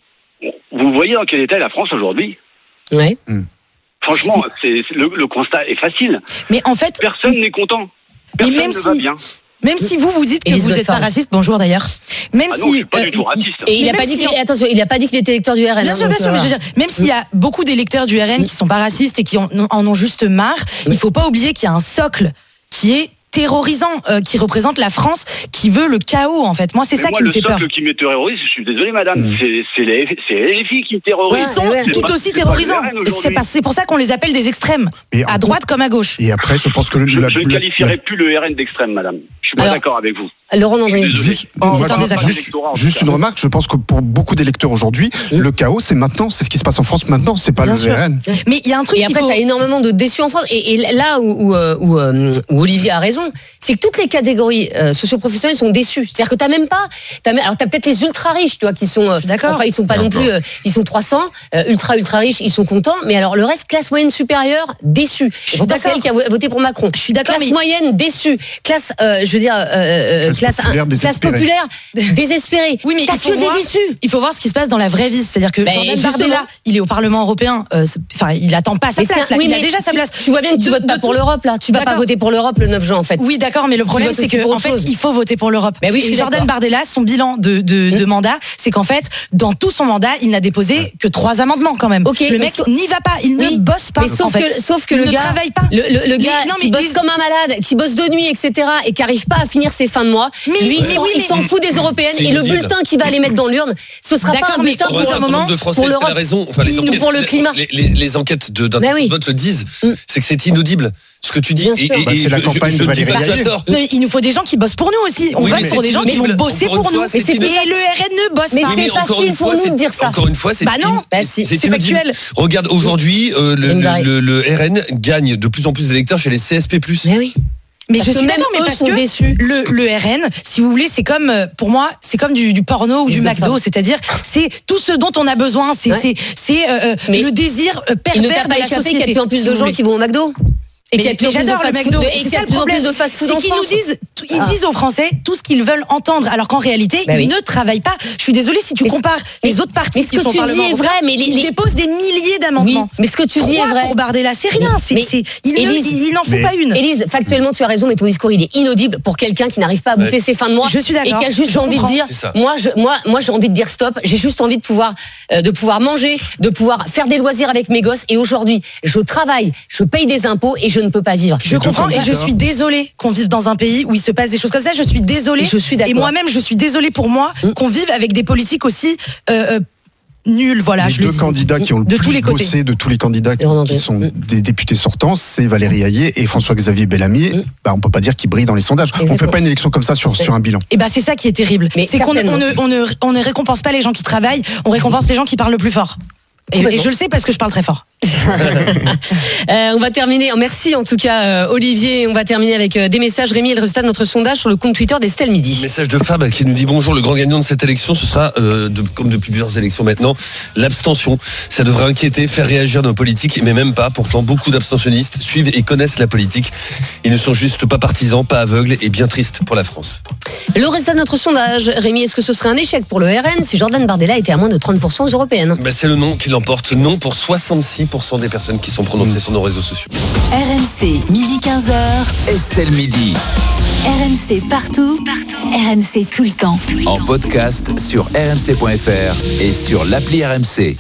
Vous voyez dans quel état est la France aujourd'hui? Oui. Mmh. Franchement, c'est, c'est le, le constat est facile. Mais en fait, personne n'est content. Personne même ne si, va bien. Même si vous vous dites que vous n'êtes pas raciste, bonjour d'ailleurs. Même ah si non, je suis pas euh, du tout raciste. Et il n'a pas dit si qu'il, on... attention, il n'a pas dit qu'il était électeur du R N. Bien hein, sûr, bien sûr, mais je veux dire, même s'il y a beaucoup d'électeurs du R N qui sont pas racistes et qui en, en ont juste marre, il faut pas oublier qu'il y a un socle qui est terrorisant, euh, qui représente la France, qui veut le chaos en fait. Moi, c'est mais ça moi, qui me fait peur. Le socle qui me terrorise, je suis désolé madame, mmh. c'est, c'est, les, c'est les L F I qui me terrorisent. Ils sont ouais, tout pas, aussi terrorisants. C'est, pas, c'est pour ça qu'on les appelle des extrêmes, et à droite comme à gauche. Et après, je pense que... Je, la, je ne la, qualifierai la... plus le R N d'extrême, madame. Je suis pas Alors, d'accord avec vous. Laurent André, juste, oh, moi, c'est je, juste, juste une remarque, je pense que pour beaucoup d'électeurs aujourd'hui, mmh. le chaos, c'est maintenant, c'est ce qui se passe en France maintenant, c'est pas Bien le sûr. R N. Mais il y a un truc. Et après, faut... tu as énormément de déçus en France. Et, et là où, où, où, où Olivier a raison, c'est que toutes les catégories euh, socioprofessionnelles sont déçues. C'est-à-dire que t'as même pas, t'as même, alors t'as peut-être les ultra riches, tu vois, qui sont, euh, d'accord. enfin ils sont pas d'accord. non plus, euh, ils sont trois cents, euh, ultra ultra riches, ils sont contents. Mais alors le reste, classe moyenne supérieure, déçue. Je suis d'accord. C'est elle qui a voté pour Macron. Je suis d'accord. Classe mais... moyenne déçue. Classe, euh, je veux dire, euh, classe populaire désespérée. Classe populaire désespérée. Oui, mais t'as il faut que voir, des déçus. Il faut voir ce qui se passe dans la vraie vie. C'est-à-dire que Ben, Jordan justement. Bardella, il est au Parlement européen. euh, c'est- Enfin, il attend pas sa Mais c'est place. un- Là, oui, il a mais déjà sa tu- place. Tu vois bien que tu De- votes pas de pour tout- l'Europe là. Tu vas pas D'accord. voter pour l'Europe le neuf juin en fait. Oui, d'accord, mais le problème, votes c'est aussi que pour en autre fait, chose. il faut voter pour l'Europe. Ben oui, je suis Et Jordan d'accord. Bardella, son bilan de, de, de mandat, c'est qu'en fait, dans tout son mandat, il n'a déposé que trois amendements quand même. Ok, le mais mec sau- n'y va pas, il Oui, ne bosse pas. Mais sauf en fait. que, sauf que il le ne gars, travaille pas. le, le- le gars Mais- non, qui mais bosse les- comme un malade, qui bosse de nuit, et cetera, et qui arrive pas à finir ses fins de mois, Mais- lui, il mais s'en- oui, il mais- s'en fout des européennes C'est et le inaudible. bulletin qu'il va aller mettre dans l'urne, ce sera pas D'accord, un mais bulletin au pour bout d'un un moment, moment de Français, pour elle a l'Europe. raison. Enfin, les Ou enquêtes, pour le climat. Les, les- les enquêtes de, d'un Mais oui. vote le disent. Mm. C'est que c'est inaudible. Ce que tu dis. Bien Et, sûr. et- Bah, et c'est la je- campagne je- de je ne dis Valérie pas que tu as Gaillet. tort. Non, mais il nous faut des gens qui bossent pour nous aussi. On Oui, va mais pour des c'est gens qui vont inaudible. bosser Encore une pour nous. fois, c'est Et le inaudible. R N ne bosse Mais pas. c'est Oui, encore facile une pour fois, nous c'est- de dire ça. Encore une fois, c'est Bah non, in- bah si, c'est c'est inaudible. factuel. Regarde, aujourd'hui, euh, le, Une barre. le, le, le R N gagne de plus en plus d'électeurs chez les C S P plus. Mais oui. Mais Parce je que suis même d'accord, mais eux parce sont que déçus. le, le R N, si vous voulez, c'est comme, euh, pour moi, c'est comme du, du porno ou Ils du le McDo, savent. c'est-à-dire c'est tout ce dont on a besoin, c'est Ouais. c'est c'est euh, euh, Mais le désir euh, Il ne t'a pervers de pas la échappé qu'il y société. a de plus en plus si de vous gens voulez. qui vont au McDo. Et qu'il y a Mais, de plus en mais plus de j'adore le fast-food McDo. et C'est qu'il y ça a le de plus en plus problème. de fast-food C'est en qu'ils nous France. disent, ils Ah. disent aux Français tout ce qu'ils veulent entendre, alors qu'en réalité, Bah ils oui. ne travaillent pas. Je suis désolée si tu Mais- compares mais- les autres partis mais ce qui que sont au tu Parlement dis est vrai, européen, mais les- ils les- déposent des milliers Oui, d'amendements. mais ce que tu dis est Trois vrai. pour Bardella, c'est rien. C'est, Mais- c'est, il, ne- Élise, il- il n'en faut mais- pas une. Élise, factuellement, tu as raison, mais ton discours, il est inaudible pour quelqu'un qui n'arrive pas à boucler Ouais. ses fins de mois. Je suis Et d'accord. qui a juste Je envie de comprends. dire, C'est ça. moi, je, moi, moi, j'ai envie de dire stop. J'ai juste envie de pouvoir, euh, de pouvoir manger, de pouvoir faire des loisirs avec mes gosses. Et aujourd'hui, je travaille, je paye des impôts et je ne peux pas vivre. Je comprends et je d'accord. suis désolée qu'on vive dans un pays où il se passe des choses comme ça. Je suis désolée. Et je suis d'accord. Et moi-même, je suis désolée pour moi Mm. qu'on vive avec des politiques aussi euh, euh, nuls. Voilà, les je le deux dis. candidats qui ont le de plus tous les côtés. bossé de tous les candidats qui, Irlandais. qui sont Mm. des députés sortants, c'est Valérie Hayet et François-Xavier Bellamy. Mm. Bah, on peut pas dire qu'ils brillent dans les sondages. On Exactement. fait pas une élection comme ça sur, sur un bilan. Et ben c'est ça qui est terrible. Mais C'est qu'on ne, on certainement. ne, on, ne, on ne récompense pas les gens qui travaillent, on récompense les gens qui parlent le plus fort. Et, Complètement. et je le sais parce que je parle très fort. Euh, on va terminer. Merci en tout cas, euh, Olivier. On va terminer avec euh, des messages. Rémi et le résultat de notre sondage sur le compte Twitter d'Estelle Midi. Message de Fab qui nous dit bonjour, le grand gagnant de cette élection, ce sera, euh, de- comme depuis plusieurs élections maintenant, l'abstention. Ça devrait inquiéter, faire réagir nos politiques, mais même pas. Pourtant, beaucoup d'abstentionnistes suivent et connaissent la politique. Ils ne sont juste pas partisans, pas aveugles et bien tristes pour la France. Le résultat de notre sondage. Rémi, est-ce que ce serait un échec pour le R N si Jordan Bardella était à moins de trente pour cent aux européennes? Ben, c'est le non qui l'emporte. Non pour soixante-six pour cent des personnes qui sont prononcées sur nos réseaux sociaux. R M C, midi quinze heures. Estelle Midi. R M C partout. R M C tout le temps. En podcast sur r m c point f r et sur l'appli R M C.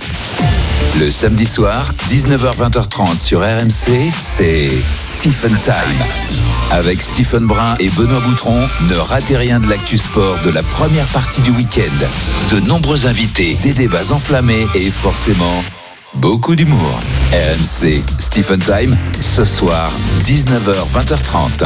Le samedi soir, dix-neuf heures vingt heures trente sur R M C, c'est Stephen Time. Avec Stephen Brun et Benoît Boutron, ne ratez rien de l'actu sport de la première partie du week-end. De nombreux invités, des débats enflammés et forcément beaucoup d'humour. R M C Stephen Time, ce soir, dix-neuf heures vingt heures trente.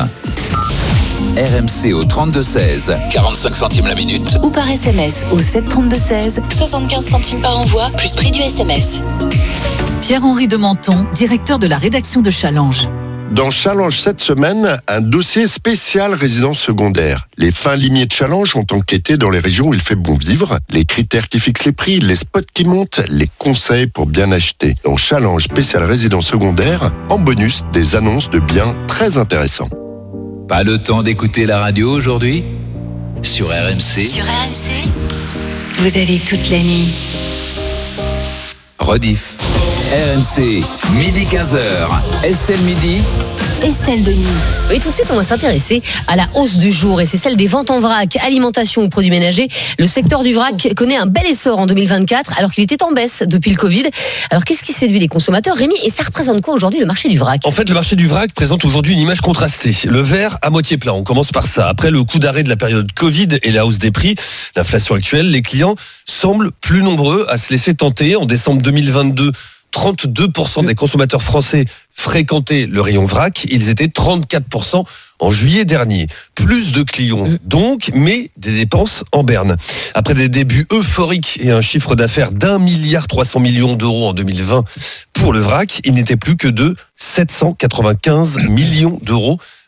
R M C au trente-deux seize, quarante-cinq centimes la minute. Ou par S M S au sept trente-deux seize, soixante-quinze centimes par envoi, plus prix du S M S. Pierre-Henri de Menton, directeur de la rédaction de Challenge. Dans Challenge cette semaine, un dossier spécial résidence secondaire. Les fins limiers de Challenge ont enquêté dans les régions où il fait bon vivre, les critères qui fixent les prix, les spots qui montent, les conseils pour bien acheter. Dans Challenge spécial résidence secondaire, en bonus, des annonces de biens très intéressants. Pas le temps d'écouter la radio aujourd'hui? Sur R M C. Sur R M C, vous avez toute la nuit. Rediff. R M C, midi quinze heures. Estelle Midi. Estelle Denis. Et tout de suite, on va s'intéresser à la hausse du jour, et c'est celle des ventes en vrac, alimentation ou produits ménagers. Le secteur du vrac connaît un bel essor en deux mille vingt-quatre, alors qu'il était en baisse depuis le Covid. Alors, qu'est-ce qui séduit les consommateurs, Rémi? Et ça représente quoi aujourd'hui le marché du vrac? En fait, le marché du vrac présente aujourd'hui une image contrastée. Le verre à moitié plein, on commence par ça. Après le coup d'arrêt de la période Covid et la hausse des prix, l'inflation actuelle, les clients semblent plus nombreux à se laisser tenter. En décembre deux mille vingt-deux, trente-deux pour cent des consommateurs français fréquentaient le rayon vrac. Ils étaient trente-quatre pour cent en juillet dernier. Plus de clients donc, mais des dépenses en berne. Après des débuts euphoriques et un chiffre d'affaires d'un milliard trois cents millions d'euros en deux mille vingt pour le vrac, il n'était plus que de sept cent quatre-vingt-quinze millions d'euros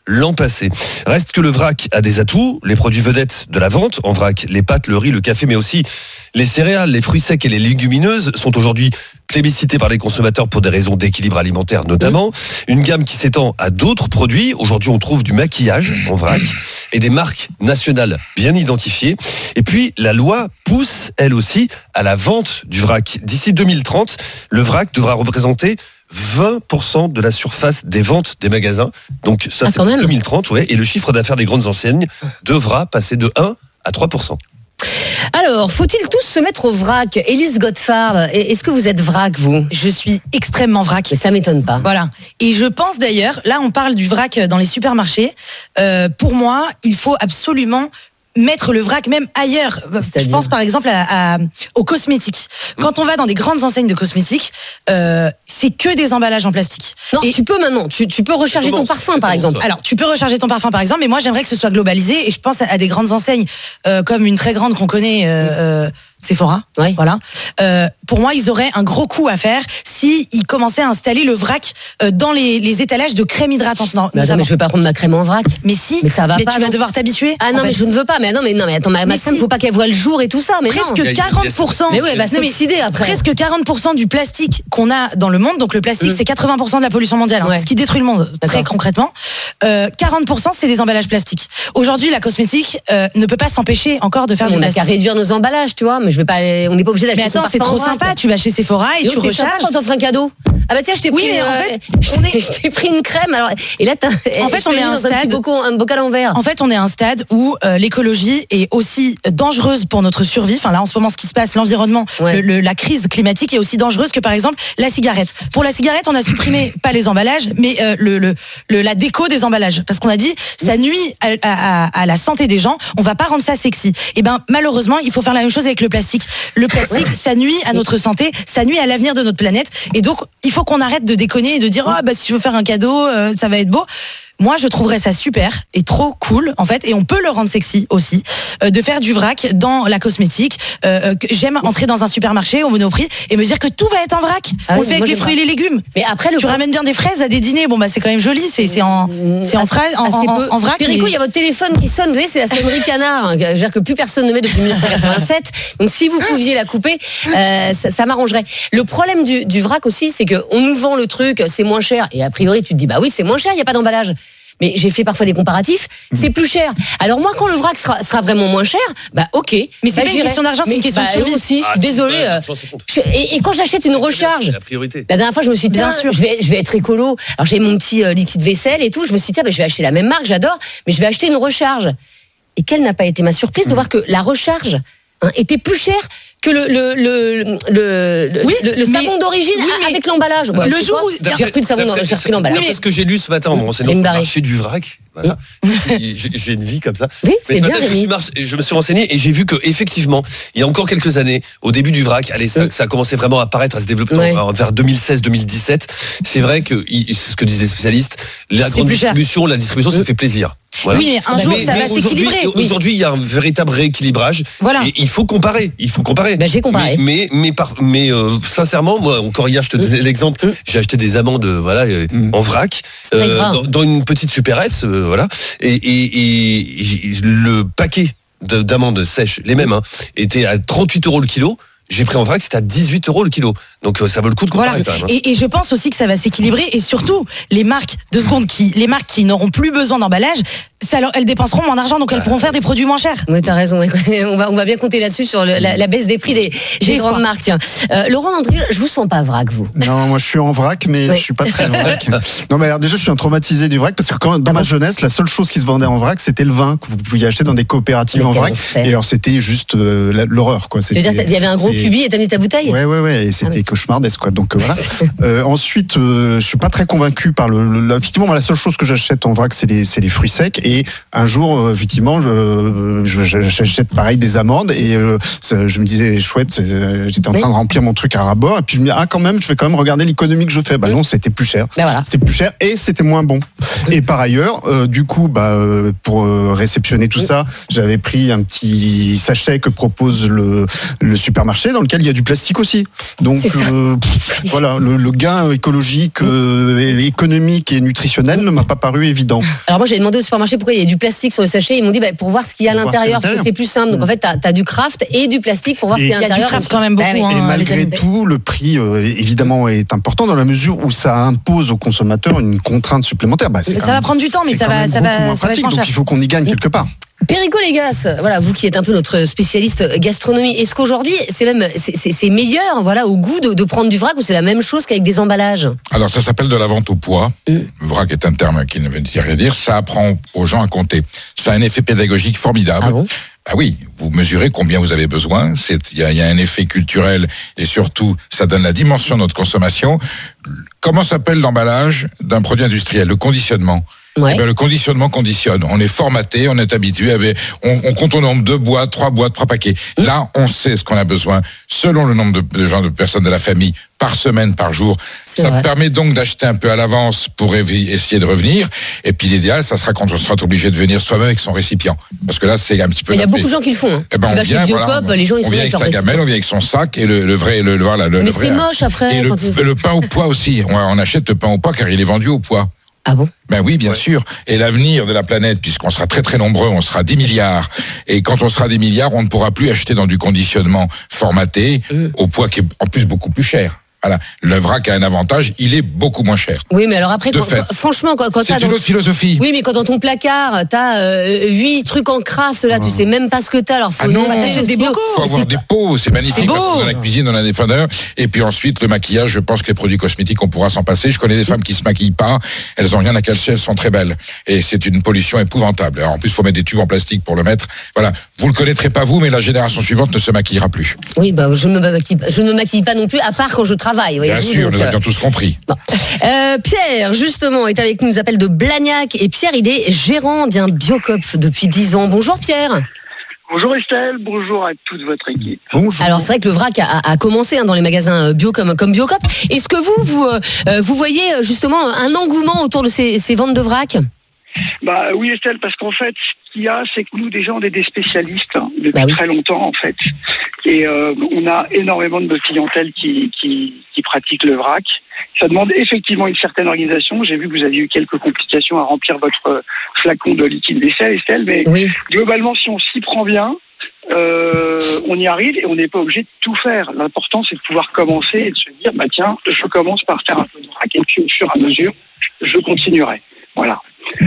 l'an passé. Reste que le vrac a des atouts, les produits vedettes de la vente en vrac, les pâtes, le riz, le café, mais aussi les céréales, les fruits secs et les légumineuses sont aujourd'hui plébiscités par les consommateurs pour des raisons d'équilibre alimentaire notamment. Une gamme qui s'étend à d'autres produits. Aujourd'hui, on trouve du maquillage en vrac et des marques nationales bien identifiées. Et puis, la loi pousse, elle aussi, à la vente du vrac. D'ici deux mille trente, le vrac devra représenter vingt pour cent de la surface des ventes des magasins. Donc ça, ah, c'est en deux mille trente, ouais. Et le chiffre d'affaires des grandes enseignes devra passer de un à trois pour cent. Alors, faut-il tous se mettre au vrac? Élise Godefard, est-ce que vous êtes vrac, vous? Je suis extrêmement vrac. Mais ça m'étonne pas. Voilà. Et je pense d'ailleurs, là on parle du vrac dans les supermarchés, euh, pour moi, il faut absolument mettre le vrac même ailleurs. Je pense par exemple à, à, aux cosmétiques. Quand on va dans des grandes enseignes de cosmétiques, euh, c'est que des emballages en plastique. Non, et tu peux maintenant, tu, tu peux recharger ton parfum par exemple. Alors, tu peux recharger ton parfum par exemple, mais moi j'aimerais que ce soit globalisé et je pense à, à des grandes enseignes euh, comme une très grande qu'on connaît, euh, euh, Sephora. Oui. Voilà. Euh, pour moi, ils auraient un gros coup à faire si ils commençaient à installer le vrac euh, dans les, les étalages de crème hydratante. Non, mais attends, mais je vais pas prendre ma crème en vrac. Mais si. Mais ça va mais pas. tu vas non. devoir t'habituer. Ah non, mais je ne veux pas. Mais non, mais non, mais attends, ma, ma crème, si. Faut pas qu'elle voie le jour et tout ça. Mais presque non. quarante pour cent. Mais oui, elle va s'oxyder après. Presque quarante pour cent du plastique qu'on a dans le monde. Donc le plastique, mmh. c'est quatre-vingts pour cent de la pollution mondiale. Hein, ouais. C'est ce qui détruit le monde. Très concrètement. Euh, quarante pour cent, c'est des emballages plastiques. Aujourd'hui, la cosmétique euh, ne peut pas s'empêcher encore de faire du plastique. On a qu'à réduire nos emballages, tu vois. Mais je vais pas. On n'est pas obligé d'acheter. Mais attends, c'est trop sympa. Tu vas chez Sephora et, et tu recharges. Quand t'offres un cadeau. Ah bah tiens, je t'ai oui, pris, en euh, fait, on est... je t'ai pris une crème. Alors et là, t'as, en fait, on est à un stade, un, bocal, un bocal en verre. En fait, on est à un stade où euh, l'écologie est aussi dangereuse pour notre survie. Enfin là, en ce moment, ce qui se passe, l'environnement, ouais. le, le, la crise climatique est aussi dangereuse que par exemple la cigarette. Pour la cigarette, on a supprimé pas les emballages, mais euh, le, le, le la déco des emballages, parce qu'on a dit ça nuit à, à, à la santé des gens. On va pas rendre ça sexy. Et ben malheureusement, il faut faire la même chose avec le plastique. Le plastique, ça nuit à notre santé, ça nuit à l'avenir de notre planète. Et donc, il faut qu'on arrête de déconner et de dire oh bah si je veux faire un cadeau, euh, ça va être beau. Moi, je trouverais ça super et trop cool, en fait, et on peut le rendre sexy aussi, euh, de faire du vrac dans la cosmétique. Euh, j'aime entrer dans un supermarché au Monoprix et me dire que tout va être en vrac. Ah on oui, le fait avec les fruits et les légumes. Mais après, le tu ramènes bien des fraises à des dîners. Bon bah c'est quand même joli. C'est c'est en c'est en, fra... en, en, en vrac. Perico, il mais... y a votre téléphone qui sonne. Vous savez, c'est la sonnerie canard. C'est-à-dire que plus personne ne met depuis dix-neuf cent quatre-vingt-sept. Donc si vous pouviez la couper, euh, ça, ça m'arrangerait. Le problème du, du vrac aussi, c'est que on nous vend le truc, c'est moins cher. Et a priori, tu te dis bah oui, c'est moins cher. Il y a pas d'emballage. Mais j'ai fait parfois des comparatifs, c'est plus cher. Alors moi, quand le vrac sera, sera vraiment moins cher, bah ok. Mais c'est bah, pas une question d'argent, c'est une question bah, de survie. Aussi, ah, désolée. Euh, et, et quand j'achète une recharge, la priorité. La dernière fois, je me suis dit, bien sûr, je vais, je vais être écolo. Alors j'ai mon petit euh, liquide vaisselle et tout. Je me suis dit, tiens, bah, je vais acheter la même marque, j'adore, mais je vais acheter une recharge. Et quelle n'a pas été ma surprise mmh. de voir que la recharge hein, était plus chère que le le le le, oui, le, le savon d'origine oui, avec l'emballage. Ouais, le jour où j'ai repris le savon, j'ai repris l'emballage. C'est ce que j'ai lu ce matin en me renseignant sur le marché du vrac. Voilà. J'ai une vie comme ça. Oui, c'est bien. Je me, suis mar... je me suis renseigné et j'ai vu que effectivement, il y a encore quelques années, au début du vrac, allez, ça, oui. ça a commencé vraiment à apparaître, à se développer ouais. vers deux mille seize deux mille dix-sept. C'est vrai que c'est ce que disaient les spécialistes. La grande distribution, cher. la distribution, ça fait plaisir. Voilà. Oui, mais un jour, mais, ça mais va s'équilibrer. Aujourd'hui, il y a un véritable rééquilibrage. Voilà. Et il faut comparer. Il faut comparer. Ben, j'ai comparé. Mais, mais, mais, par, mais euh, sincèrement, moi, encore hier, je te donnais mmh. l'exemple. Mmh. J'ai acheté des amandes, voilà, mmh. en vrac, euh, dans, dans une petite supérette, euh, voilà. Et, et, et le paquet d'amandes sèches, les mêmes, hein, était à trente-huit euros le kilo. J'ai pris en vrac, c'était à dix-huit euros le kilo. Donc ça vaut le coup de comparer voilà. quand même. Hein. Et, et je pense aussi que ça va s'équilibrer. Et surtout, les marques, deux secondes, qui, les marques qui n'auront plus besoin d'emballage, ça leur, elles dépenseront moins d'argent, donc elles pourront faire des produits moins chers. Oui, t'as raison. On va, on va bien compter là-dessus sur le, la, la baisse des prix des, des grandes marques. Tiens. Euh, Laurent Landry, je vous sens pas vrac, vous. Non, moi je suis en vrac, mais oui. je suis pas très vrac. Non, mais alors, déjà, je suis un traumatisé du vrac parce que quand, dans ah ma bon jeunesse, la seule chose qui se vendait en vrac, c'était le vin que vous pouviez acheter dans des coopératives mais en vrac. Et alors, c'était juste euh, l'horreur, quoi. Tu veux dire, il y avait un gros cubi et t'as mis ta bouteille? Ouais, ouais, ouais. Et c'était ah, cauchemardesque, quoi. Donc voilà. euh, ensuite, euh, je suis pas très convaincu par le. le effectivement, moi, la seule chose que j'achète en vrac, c'est les, c'est les fruits secs. Et un jour, euh, effectivement, je, je, j'achète pareil des amandes et euh, je me disais chouette, euh, j'étais en train de remplir mon truc à rabord et puis je me dis ah quand même, je vais quand même regarder l'économie que je fais. Bah non, c'était plus cher. Ben voilà. C'était plus cher et c'était moins bon. Et par ailleurs, euh, du coup, bah euh, pour euh, réceptionner tout ça, j'avais pris un petit sachet que propose le le supermarché marché dans lequel il y a du plastique aussi. Donc euh, pff, voilà, le, le gain écologique, euh, économique et nutritionnel ne m'a pas paru évident. Alors moi j'ai demandé au supermarché pourquoi il y a du plastique sur le sachet. Ils m'ont dit bah, pour voir ce qu'il y a à l'intérieur, parce que c'est plus simple. Donc en fait tu as du craft et du plastique pour voir et ce qu'il y a à l'intérieur. Il y a du craft quand même beaucoup. Et, hein, et malgré tout, le prix euh, évidemment est important dans la mesure où ça impose aux consommateurs une contrainte supplémentaire. Bah, ça va prendre du temps, mais ça va, ça va, ça va être moins cher. Donc il faut qu'on y gagne quelque part. Perico Légas, voilà, vous qui êtes un peu notre spécialiste gastronomie, est-ce qu'aujourd'hui c'est même c'est, c'est, c'est meilleur, voilà, au goût de, de prendre du vrac ou c'est la même chose qu'avec des emballages? Alors ça s'appelle de la vente au poids. Mm. Vrac est un terme qui ne veut rien dire. Ça apprend aux gens à compter. Ça a un effet pédagogique formidable. Ah bon? Ah oui, vous mesurez combien vous avez besoin. Il y, y a un effet culturel et surtout, ça donne la dimension de notre consommation. Comment s'appelle l'emballage d'un produit industriel? Le conditionnement. Ouais. Eh bien, le conditionnement conditionne. On est formaté, on est habitué. On, on compte au nombre de boîtes, trois boîtes, trois paquets. Mmh. Là, on sait ce qu'on a besoin selon le nombre de, de gens, de personnes de la famille, par semaine, par jour. C'est ça vrai. Permet donc d'acheter un peu à l'avance pour essayer de revenir. Et puis l'idéal, ça sera quand on sera obligé de venir soi-même avec son récipient. Parce que là, c'est un petit peu. Il y a beaucoup de gens qui le font. Hein. Eh ben, on vient, voilà, les gens ils on vient avec sa gamelle, on vient avec son sac et le, le vrai, le, voilà, le. Mais le c'est vrai, moche après. Et le, tu... le pain au poids aussi. On, on achète le pain au poids car il est vendu au poids. Ah bon? Ben oui, bien ouais. sûr. Et l'avenir de la planète, puisqu'on sera très très nombreux, on sera dix milliards. Et quand on sera dix milliards, on ne pourra plus acheter dans du conditionnement formaté, mmh. au poids qui est en plus beaucoup plus cher. Voilà. Le vrac a un avantage, il est beaucoup moins cher. Oui, mais alors après, quand, quand, franchement, quand, quand c'est t'as une dans... autre philosophie. Oui, mais quand dans ton placard, t'as euh, huit trucs en craft, là, oh. tu sais même pas ce que t'as. Alors, faut ah non, t'achètes des bocaux. Faut avoir des pots, c'est magnifique. C'est beau. Parce que dans la cuisine, on a des fendeurs. Et puis ensuite, le maquillage, je pense que les produits cosmétiques, on pourra s'en passer. Je connais des femmes qui se maquillent pas, elles ont rien à cacher, elles sont très belles. Et c'est une pollution épouvantable. Alors, en plus, il faut mettre des tubes en plastique pour le mettre. Voilà. Vous le connaîtrez pas vous, mais la génération suivante ne se maquillera plus. Oui, bah, je ne me maquille, je ne me maquille pas non plus, à part quand je travaille. Bien sûr. Nous avions tous compris. Bon. Euh, Pierre, justement, est avec nous, nous appelle de Blagnac. Et Pierre, il est gérant d'un Biocop depuis dix ans. Bonjour Pierre. Bonjour Estelle, bonjour à toute votre équipe. Bonjour. Alors c'est vrai que le vrac a, a commencé hein, dans les magasins bio comme, comme Biocop. Est-ce que vous, vous, euh, vous voyez justement un engouement autour de ces, ces ventes de vrac ? Bah oui Estelle, parce qu'en fait, ce qu'il y a, c'est que nous déjà on est des spécialistes hein, depuis bah oui. très longtemps en fait, et euh, on a énormément de notre clientèle qui, qui qui pratique le vrac. Ça demande effectivement une certaine organisation. J'ai vu que vous aviez eu quelques complications à remplir votre flacon de liquide vaisselle, Estelle, mais oui. globalement, si on s'y prend bien, euh, on y arrive et on n'est pas obligé de tout faire. L'important, c'est de pouvoir commencer et de se dire, bah tiens, je commence par faire un peu de vrac et puis au fur et à mesure, je continuerai. Voilà.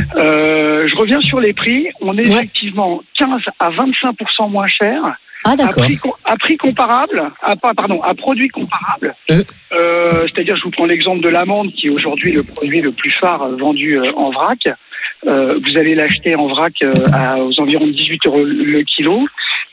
Euh, je reviens sur les prix. On est ouais. effectivement quinze à vingt-cinq pour cent moins cher. Ah, d'accord. À prix, à prix comparable, à, pardon, à produit comparable. Euh. Euh, c'est-à-dire, je vous prends l'exemple de l'amande, qui est aujourd'hui le produit le plus phare vendu euh, en vrac. Euh, vous allez l'acheter en vrac euh, à, aux environs de dix-huit euros le kilo.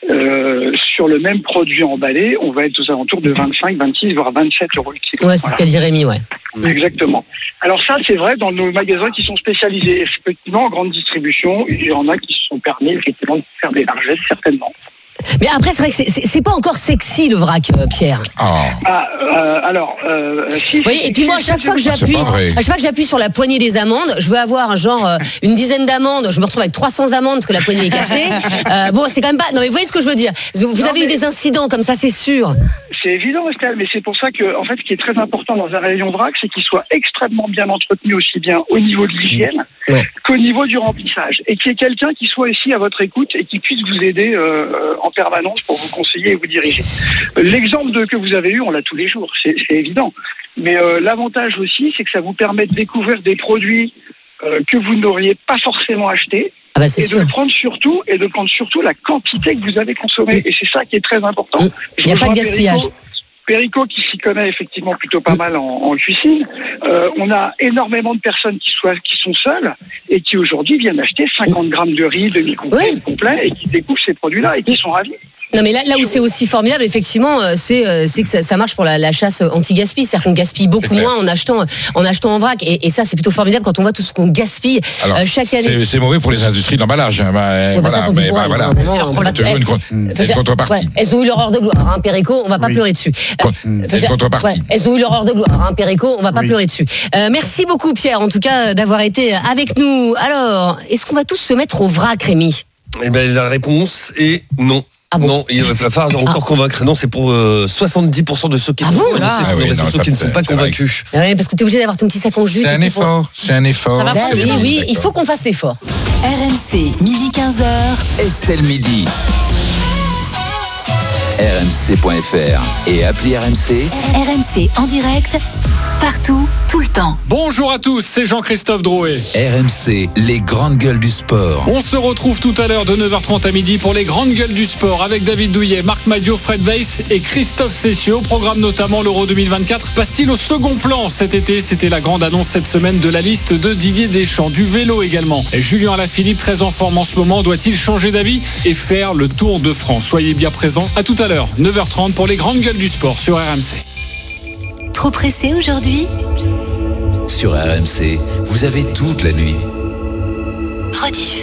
Euh, sur le même produit emballé, on va être aux alentours de vingt-cinq, vingt-six, voire vingt-sept euros le kilo. Ouais, c'est voilà. Ce qu'a dit Rémi, ouais. Exactement. Alors ça, c'est vrai dans nos magasins qui sont spécialisés. Effectivement, en grande distribution, il y en a qui se sont permis effectivement de faire des largesses, certainement. Mais après, c'est vrai que c'est, c'est, c'est pas encore sexy le vrac, euh, Pierre. Oh. Ah, euh, alors, euh, si. Vous voyez, et puis moi, à chaque fois que j'appuie, à chaque fois que j'appuie sur la poignée des amandes, je veux avoir genre euh, une dizaine d'amandes. Je me retrouve avec trois cents amandes parce que la poignée est cassée. Euh, bon, c'est quand même pas. Non, mais vous voyez ce que je veux dire. Vous, vous non, avez eu des incidents comme ça, c'est sûr. C'est évident, Estelle, mais c'est pour ça que, en fait, ce qui est très important dans un rayon vrac, c'est qu'il soit extrêmement bien entretenu, aussi bien au niveau de l'hygiène ouais. qu'au niveau du remplissage, et qu'il y ait quelqu'un qui soit ici à votre écoute et qui puisse vous aider euh, en permanence pour vous conseiller et vous diriger. L'exemple de, que vous avez eu, on l'a tous les jours, c'est, c'est évident. Mais euh, l'avantage aussi, c'est que ça vous permet de découvrir des produits euh, que vous n'auriez pas forcément achetés. Ah bah et sûr. de prendre surtout et de prendre surtout la quantité que vous avez consommée. Et c'est ça qui est très important. Il n'y a pas de gaspillage. Perico, qui s'y connaît effectivement plutôt pas mal en, en cuisine, euh, on a énormément de personnes qui, soient, qui sont seules et qui aujourd'hui viennent acheter cinquante grammes de riz demi-complet oui. complet, et qui découvrent ces produits-là et qui sont ravis. Non mais là, là où c'est aussi formidable, effectivement, c'est, c'est que ça, ça marche pour la, la chasse anti-gaspi, c'est-à-dire qu'on gaspille beaucoup moins en achetant, en achetant en vrac, et, et ça c'est plutôt formidable quand on voit tout ce qu'on gaspille alors, euh, chaque année. C'est, c'est mauvais pour les industries d'emballage. Bah, ouais, voilà, bah, mais bah, voilà. voilà. Toujours une, con- une contrepartie. Ouais, elles ont eu leur heure de gloire, hein, Perico, on va pas oui. pleurer dessus. Con- euh, une contrepartie. Ouais, elles ont eu leur heure de gloire, hein, Perico, on va pas oui. pleurer dessus. Euh, merci beaucoup Pierre, en tout cas d'avoir été avec nous. Alors, est-ce qu'on va tous se mettre au vrac, Rémi ? Eh ben la réponse est non. Ah bon non, il va falloir encore ah. convaincre. Non, c'est pour euh, soixante-dix pour cent de ceux qui ah sont bon, là. sur ah oui, les réseaux qui ne sont pas convaincus. Oui, parce que tu es obligé d'avoir ton petit sac en jus. C'est un effort, pour... c'est un effort. Ça va bah, oui, oui, d'accord. Il faut qu'on fasse l'effort. R M C, midi quinze heures. Estelle Midi. R M C point F R et appli R M C. R M C en direct, partout, tout le temps. Bonjour à tous, c'est Jean-Christophe Drouet. R M C, les grandes gueules du sport. On se retrouve tout à l'heure de neuf heures trente à midi pour les grandes gueules du sport avec David Douillet, Marc Madiot, Fred Weiss et Christophe Cessieux. Au programme notamment l'Euro deux mille vingt-quatre. Passe-t-il au second plan cet été? C'était la grande annonce cette semaine de la liste de Didier Deschamps. Du vélo également. Et Julien Alaphilippe, très en forme en ce moment, doit-il changer d'avis et faire le Tour de France? Soyez bien présents. À tout à l'heure, neuf heures trente pour les grandes gueules du sport sur R M C. Trop pressé aujourd'hui? Sur R M C, vous avez toute la nuit. Rediff.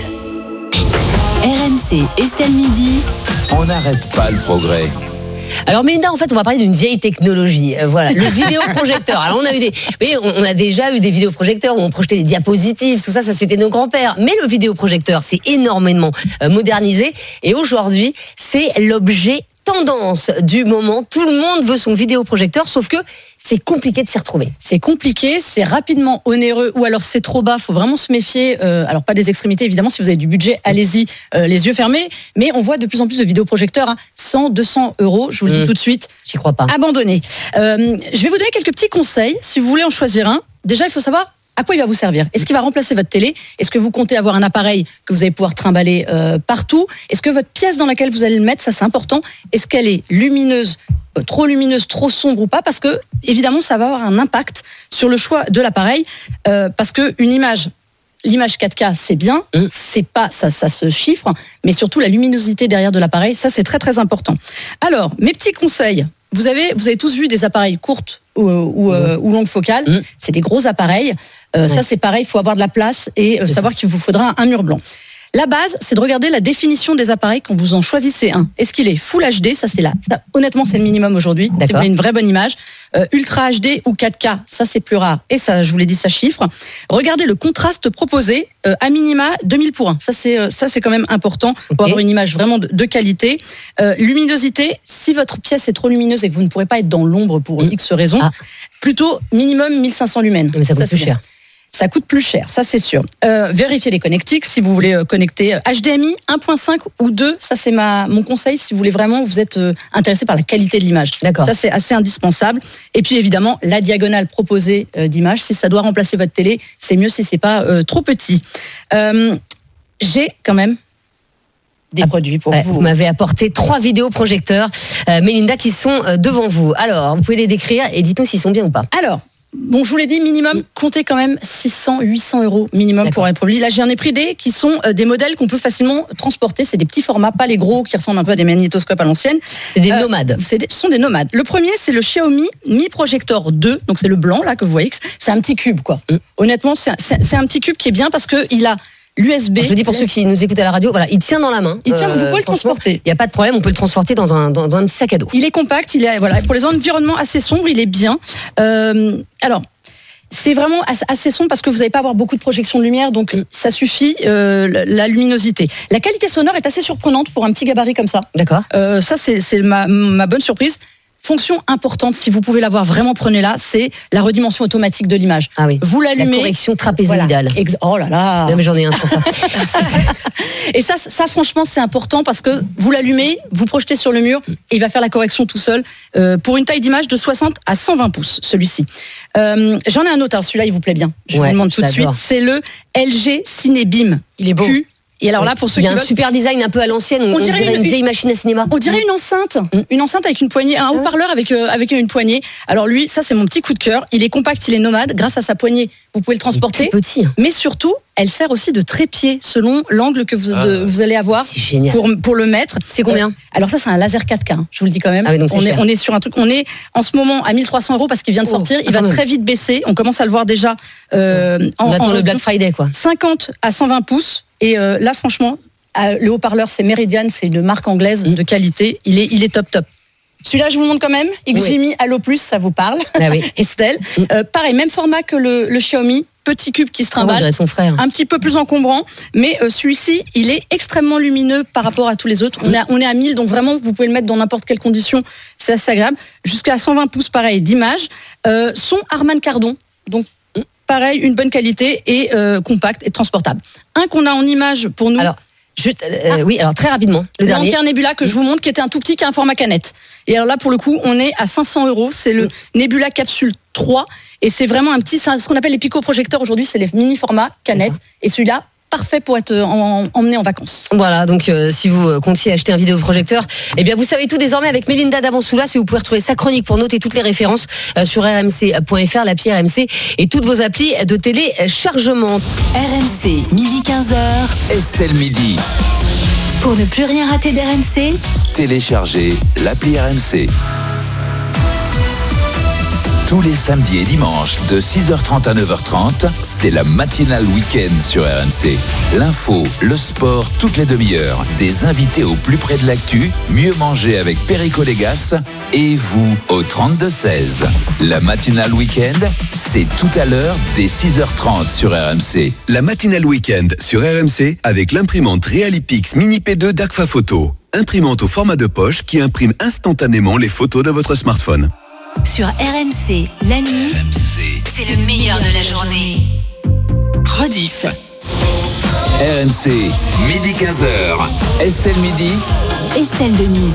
R M C, Estelle Midi. On n'arrête pas le progrès. Alors Mélinda, en fait, on va parler d'une vieille technologie. Euh, voilà, le vidéoprojecteur. Alors on a eu des, vous voyez, on a déjà eu des vidéoprojecteurs où on projetait des diapositives, tout ça, ça c'était nos grands-pères. Mais le vidéoprojecteur, c'est énormément euh, modernisé. Et aujourd'hui, c'est l'objet tendance du moment. Tout le monde veut son vidéoprojecteur, sauf que c'est compliqué de s'y retrouver. C'est compliqué, c'est rapidement onéreux, ou alors c'est trop bas, il faut vraiment se méfier. Euh, alors pas des extrémités, évidemment, si vous avez du budget, allez-y, euh, les yeux fermés. Mais on voit de plus en plus de vidéoprojecteurs à cent, deux cents euros, je vous le dis mmh. tout de suite. J'y crois pas. Abandonnez. Euh, je vais vous donner quelques petits conseils, si vous voulez en choisir un. Déjà, il faut savoir à quoi il va vous servir. Est-ce qu'il va remplacer votre télé? Est-ce que vous comptez avoir un appareil que vous allez pouvoir trimballer euh, partout? Est-ce que votre pièce dans laquelle vous allez le mettre, ça c'est important, est-ce qu'elle est lumineuse, euh, trop lumineuse, trop sombre ou pas? Parce que, évidemment, ça va avoir un impact sur le choix de l'appareil. Euh, parce qu'une image, l'image quatre K, c'est bien, mmh. c'est pas, ça, ça se chiffre, mais surtout la luminosité derrière de l'appareil, ça c'est très très important. Alors, mes petits conseils. Vous avez, vous avez tous vu des appareils courtes ou, ou, mmh. ou longues focales. Mmh. C'est des gros appareils. Euh, mmh. Ça, c'est pareil, il faut avoir de la place et euh, savoir qu'il vous faudra un mur blanc. La base, c'est de regarder la définition des appareils quand vous en choisissez un. Est-ce qu'il est Full H D? Ça, c'est là. Ça, honnêtement, c'est le minimum aujourd'hui. Si vous voulez une vraie bonne image. Euh, Ultra H D ou quatre K, ça, c'est plus rare. Et ça, je vous l'ai dit, ça chiffre. Regardez le contraste proposé. Euh, à minima, deux mille pour un. Ça, c'est, euh, ça, c'est quand même important pour okay. avoir une image vraiment de, de qualité. Euh, luminosité, si votre pièce est trop lumineuse et que vous ne pourrez pas être dans l'ombre pour mmh. X raisons, ah. plutôt minimum mille cinq cents lumens. Mais ça coûte ça, plus cher. Ça coûte plus cher, ça c'est sûr. Euh, vérifiez les connectiques si vous voulez euh, connecter H D M I un point cinq ou deux, ça c'est ma, mon conseil si vous voulez vraiment, vous êtes euh, intéressé par la qualité de l'image. D'accord. Ça c'est assez indispensable. Et puis évidemment, la diagonale proposée euh, d'image, si ça doit remplacer votre télé, c'est mieux si c'est pas euh, trop petit. Euh, j'ai quand même des ah, produits pour ouais, vous. Vous m'avez apporté trois vidéoprojecteurs, euh, Mélinda, qui sont euh, devant vous. Alors, vous pouvez les décrire et dites-nous s'ils sont bien ou pas. Alors, bon, je vous l'ai dit, minimum, comptez quand même six cents, huit cents euros minimum. D'accord. Pour un produit. Là, j'en ai pris des qui sont euh, des modèles qu'on peut facilement transporter. C'est des petits formats, pas les gros qui ressemblent un peu à des magnétoscopes à l'ancienne. C'est des euh, nomades. C'est des, ce sont des nomades. Le premier, c'est le Xiaomi Mi Projector deux. Donc, c'est le blanc, là, que vous voyez. C'est un petit cube, quoi. Mmh. Honnêtement, c'est, c'est, c'est un petit cube qui est bien parce qu'il a l'U S B. Alors, je dis pour ceux qui nous écoutent à la radio, voilà, il tient dans la main. Il tient, euh, vous pouvez le transporter. Il n'y a pas de problème, on peut le transporter dans un, dans un sac à dos. Il est compact, il est, voilà, pour les environnements assez sombres, il est bien. Euh, alors, c'est vraiment assez sombre parce que vous n'allez pas avoir beaucoup de projection de lumière, donc ça suffit, euh, la luminosité. La qualité sonore est assez surprenante pour un petit gabarit comme ça. D'accord. Euh, ça, c'est, c'est ma, ma bonne surprise. Fonction importante, si vous pouvez l'avoir, vraiment prenez-la, c'est la redimension automatique de l'image. Ah oui. Vous l'allumez. La correction trapézoïdale. Voilà. Ex- oh là là. Non mais j'en ai un sur ça. Et ça, ça franchement, c'est important parce que vous l'allumez, vous projetez sur le mur et il va faire la correction tout seul euh, pour une taille d'image de soixante à cent vingt pouces, celui-ci. Euh, j'en ai un autre, alors celui-là, il vous plaît bien. Je ouais, vous le demande tout de suite. C'est le L G Cinebeam. Il est beau. Q. Et alors là, pour ceux il y a qui un veulent... super design un peu à l'ancienne, on, on dirait, dirait une, une vieille machine à cinéma. On dirait une enceinte, mmh. une enceinte avec une poignée, un haut-parleur avec euh, avec une poignée. Alors lui, ça c'est mon petit coup de cœur. Il est compact, il est nomade. Grâce à sa poignée, vous pouvez le transporter. Il est petit. Mais surtout, elle sert aussi de trépied selon l'angle que vous, ah. de, vous allez avoir. C'est génial. Pour pour le mettre. C'est combien? euh, Alors ça, c'est un laser quatre K. Hein, je vous le dis quand même. Ah oui, donc c'est on cher. est on est sur un truc. On est en ce moment à mille trois cents euros parce qu'il vient de sortir. Oh, il va très vite baisser. On commence à le voir déjà. Euh, on en, attend en le Black Friday quoi. cinquante à cent vingt pouces. Et euh, là, franchement. Le haut-parleur, c'est Meridian, c'est une marque anglaise de qualité. Il est, il est top top. Celui-là, je vous montre quand même. X G M I oui. Allo Plus, ça vous parle. Ah oui. Estelle. Euh, pareil, même format que le, le Xiaomi. petit cube qui se Ah, on trimballe, dirait son frère. un petit peu plus encombrant, mais euh, celui-ci, il est extrêmement lumineux par rapport à tous les autres. On est à, on est à mille, donc vraiment, vous pouvez le mettre dans n'importe quelle condition, c'est assez agréable. Jusqu'à cent vingt pouces, pareil, d'image. Euh, son Harman Kardon, donc pareil, une bonne qualité et euh, compact et transportable. Un qu'on a en image pour nous. Alors, Juste, euh, ah. oui, alors très rapidement, le dernier. L'Anker Nebula que je vous montre, qui était un tout petit, qui a un format canette. Et alors là, pour le coup, on est à cinq cents euros. C'est le Nebula Capsule trois. Et c'est vraiment un petit, c'est ce qu'on appelle les pico-projecteurs aujourd'hui. C'est les mini formats canettes. Et celui-là, parfait pour être en, emmené en vacances. Voilà, donc euh, si vous comptiez acheter un vidéoprojecteur, eh bien vous savez tout désormais avec Mélinda Davansoulas, et vous pouvez retrouver sa chronique pour noter toutes les références euh, sur r m c point f r, l'appli R M C et toutes vos applis de téléchargement. R M C, midi quinze heures. Estelle Midi. Pour ne plus rien rater d'R M C, Téléchargez l'appli R M C. Tous les samedis et dimanches, de six heures trente à neuf heures trente, c'est la matinale week-end sur R M C. L'info, le sport, toutes les demi-heures. Des invités au plus près de l'actu, mieux manger avec Perico Légas et vous au trente-deux seize. La matinale week-end, c'est tout à l'heure dès six heures trente sur R M C. La matinale week-end sur R M C avec l'imprimante Realipix Mini P deux d'Agfa Photo. Imprimante au format de poche qui imprime instantanément les photos de votre smartphone. Sur R M C, la nuit, c'est le meilleur de la journée. Rediff. R M C, midi quinze heures. Estelle Midi. Estelle Denis.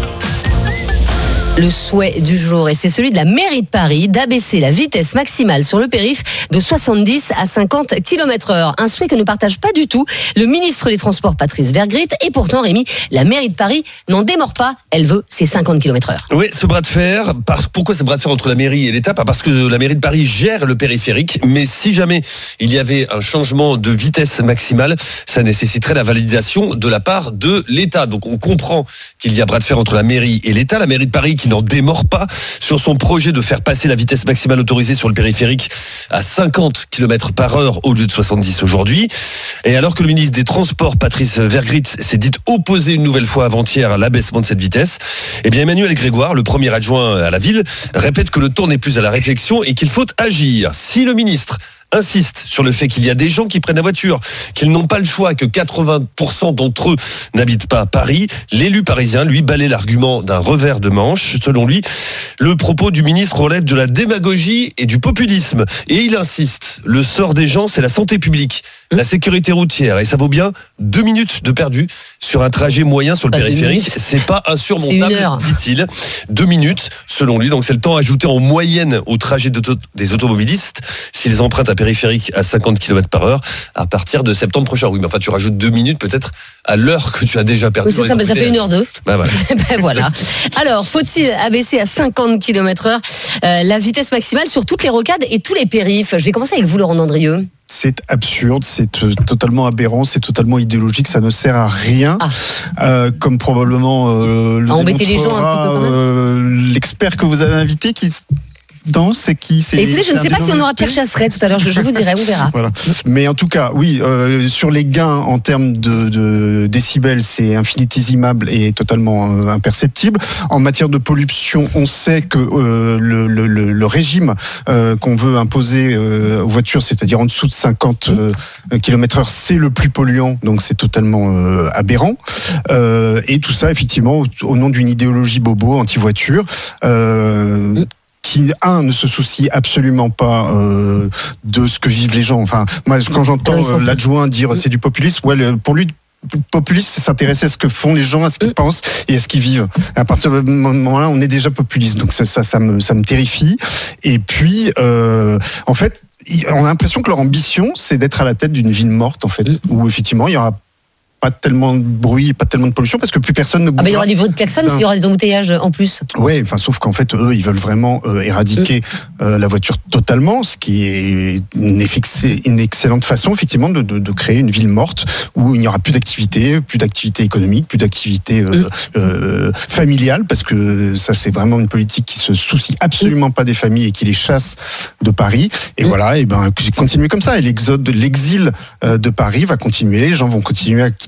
Le souhait du jour, et c'est celui de la mairie de Paris, d'abaisser la vitesse maximale sur le périph' de soixante-dix à cinquante kilomètres heure. Un souhait que ne partage pas du tout le ministre des Transports, Patrice Vergrit. Et pourtant, Rémi, la mairie de Paris n'en démord pas. Elle veut ses cinquante kilomètres heure. Oui, ce bras de fer. Par... Pourquoi ce bras de fer entre la mairie et l'État? Pas parce que la mairie de Paris gère le périphérique, mais si jamais il y avait un changement de vitesse maximale, ça nécessiterait la validation de la part de l'État. Donc on comprend qu'il y a bras de fer entre la mairie et l'État. La mairie de Paris qui n'en démord pas sur son projet de faire passer la vitesse maximale autorisée sur le périphérique à cinquante kilomètres par heure au lieu de soixante-dix aujourd'hui. Et alors que le ministre des Transports, Patrice Vergrit, s'est dit opposé une nouvelle fois avant-hier à l'abaissement de cette vitesse, eh bien Emmanuel Grégoire, le premier adjoint à la ville, répète que le temps n'est plus à la réflexion et qu'il faut agir. Si le ministre insiste sur le fait qu'il y a des gens qui prennent la voiture, qu'ils n'ont pas le choix, que quatre-vingts pour cent d'entre eux n'habitent pas à Paris, l'élu parisien, lui, balaie l'argument d'un revers de manche. Selon lui, le propos du ministre relève de la démagogie et du populisme. Et il insiste, le sort des gens, c'est la santé publique, la sécurité routière. Et ça vaut bien deux minutes de perdu sur un trajet moyen sur le pas périphérique. C'est pas insurmontable, dit-il. Deux minutes, selon lui. Donc c'est le temps ajouté en moyenne au trajet des automobilistes s'ils empruntent à périphérique à cinquante kilomètres par heure à partir de septembre prochain. Oui, mais enfin, tu rajoutes deux minutes peut-être à l'heure que tu as déjà perdu. Oui, c'est ça, bah, ça fait une heure deux. Bah, voilà. ben, voilà. Alors, faut-il abaisser à cinquante kilomètres heure euh, la vitesse maximale sur toutes les rocades et tous les périphes? Je vais commencer avec vous, Laurent Dandrieux. C'est absurde, c'est totalement aberrant, c'est totalement idéologique, ça ne sert à rien. Ah. Euh, comme probablement euh, le embêter les gens un petit peu quand même. Euh, l'expert que vous avez invité qui... Non, c'est qui c'est Écoutez, je ne sais pas si on aura Pierre Chasseret tout à l'heure, je, je vous dirai, on verra. Voilà. Mais en tout cas, oui, euh, sur les gains en termes de, de décibels, c'est infinitésimable et totalement euh, imperceptible. En matière de pollution, on sait que euh, le, le, le régime euh, qu'on veut imposer euh, aux voitures, c'est-à-dire en dessous de cinquante euh, kilomètres heure, c'est le plus polluant, donc c'est totalement euh, aberrant. Euh, et tout ça, effectivement, au, au nom d'une idéologie bobo anti-voiture. Euh, qui, un, ne se soucie absolument pas euh, de ce que vivent les gens. Enfin, moi, quand j'entends euh, l'adjoint dire c'est du populisme, ouais, le, pour lui, populiste, c'est s'intéresser à ce que font les gens, à ce qu'ils pensent et à ce qu'ils vivent. À partir de ce moment-là, on est déjà populiste. Donc ça, ça, ça, me, ça me terrifie. Et puis, euh, en fait, on a l'impression que leur ambition, c'est d'être à la tête d'une ville morte, en fait, où effectivement, il y aura pas tellement de bruit, pas tellement de pollution, parce que plus personne ne bouge. Ah ben il y aura des bruits de klaxon, il y aura des embouteillages en plus. Oui, enfin, sauf qu'en fait, eux, ils veulent vraiment euh, éradiquer euh, la voiture totalement, ce qui est une, une excellente façon, effectivement, de, de, de créer une ville morte où il n'y aura plus d'activité, plus d'activité économique, plus d'activité euh, mm. euh, familiale, parce que ça, c'est vraiment une politique qui se soucie absolument mm. pas des familles et qui les chasse de Paris. Et mm. voilà, et ben, continuer comme ça. Et l'exode, l'exil euh, de Paris va continuer, les gens vont continuer à quitter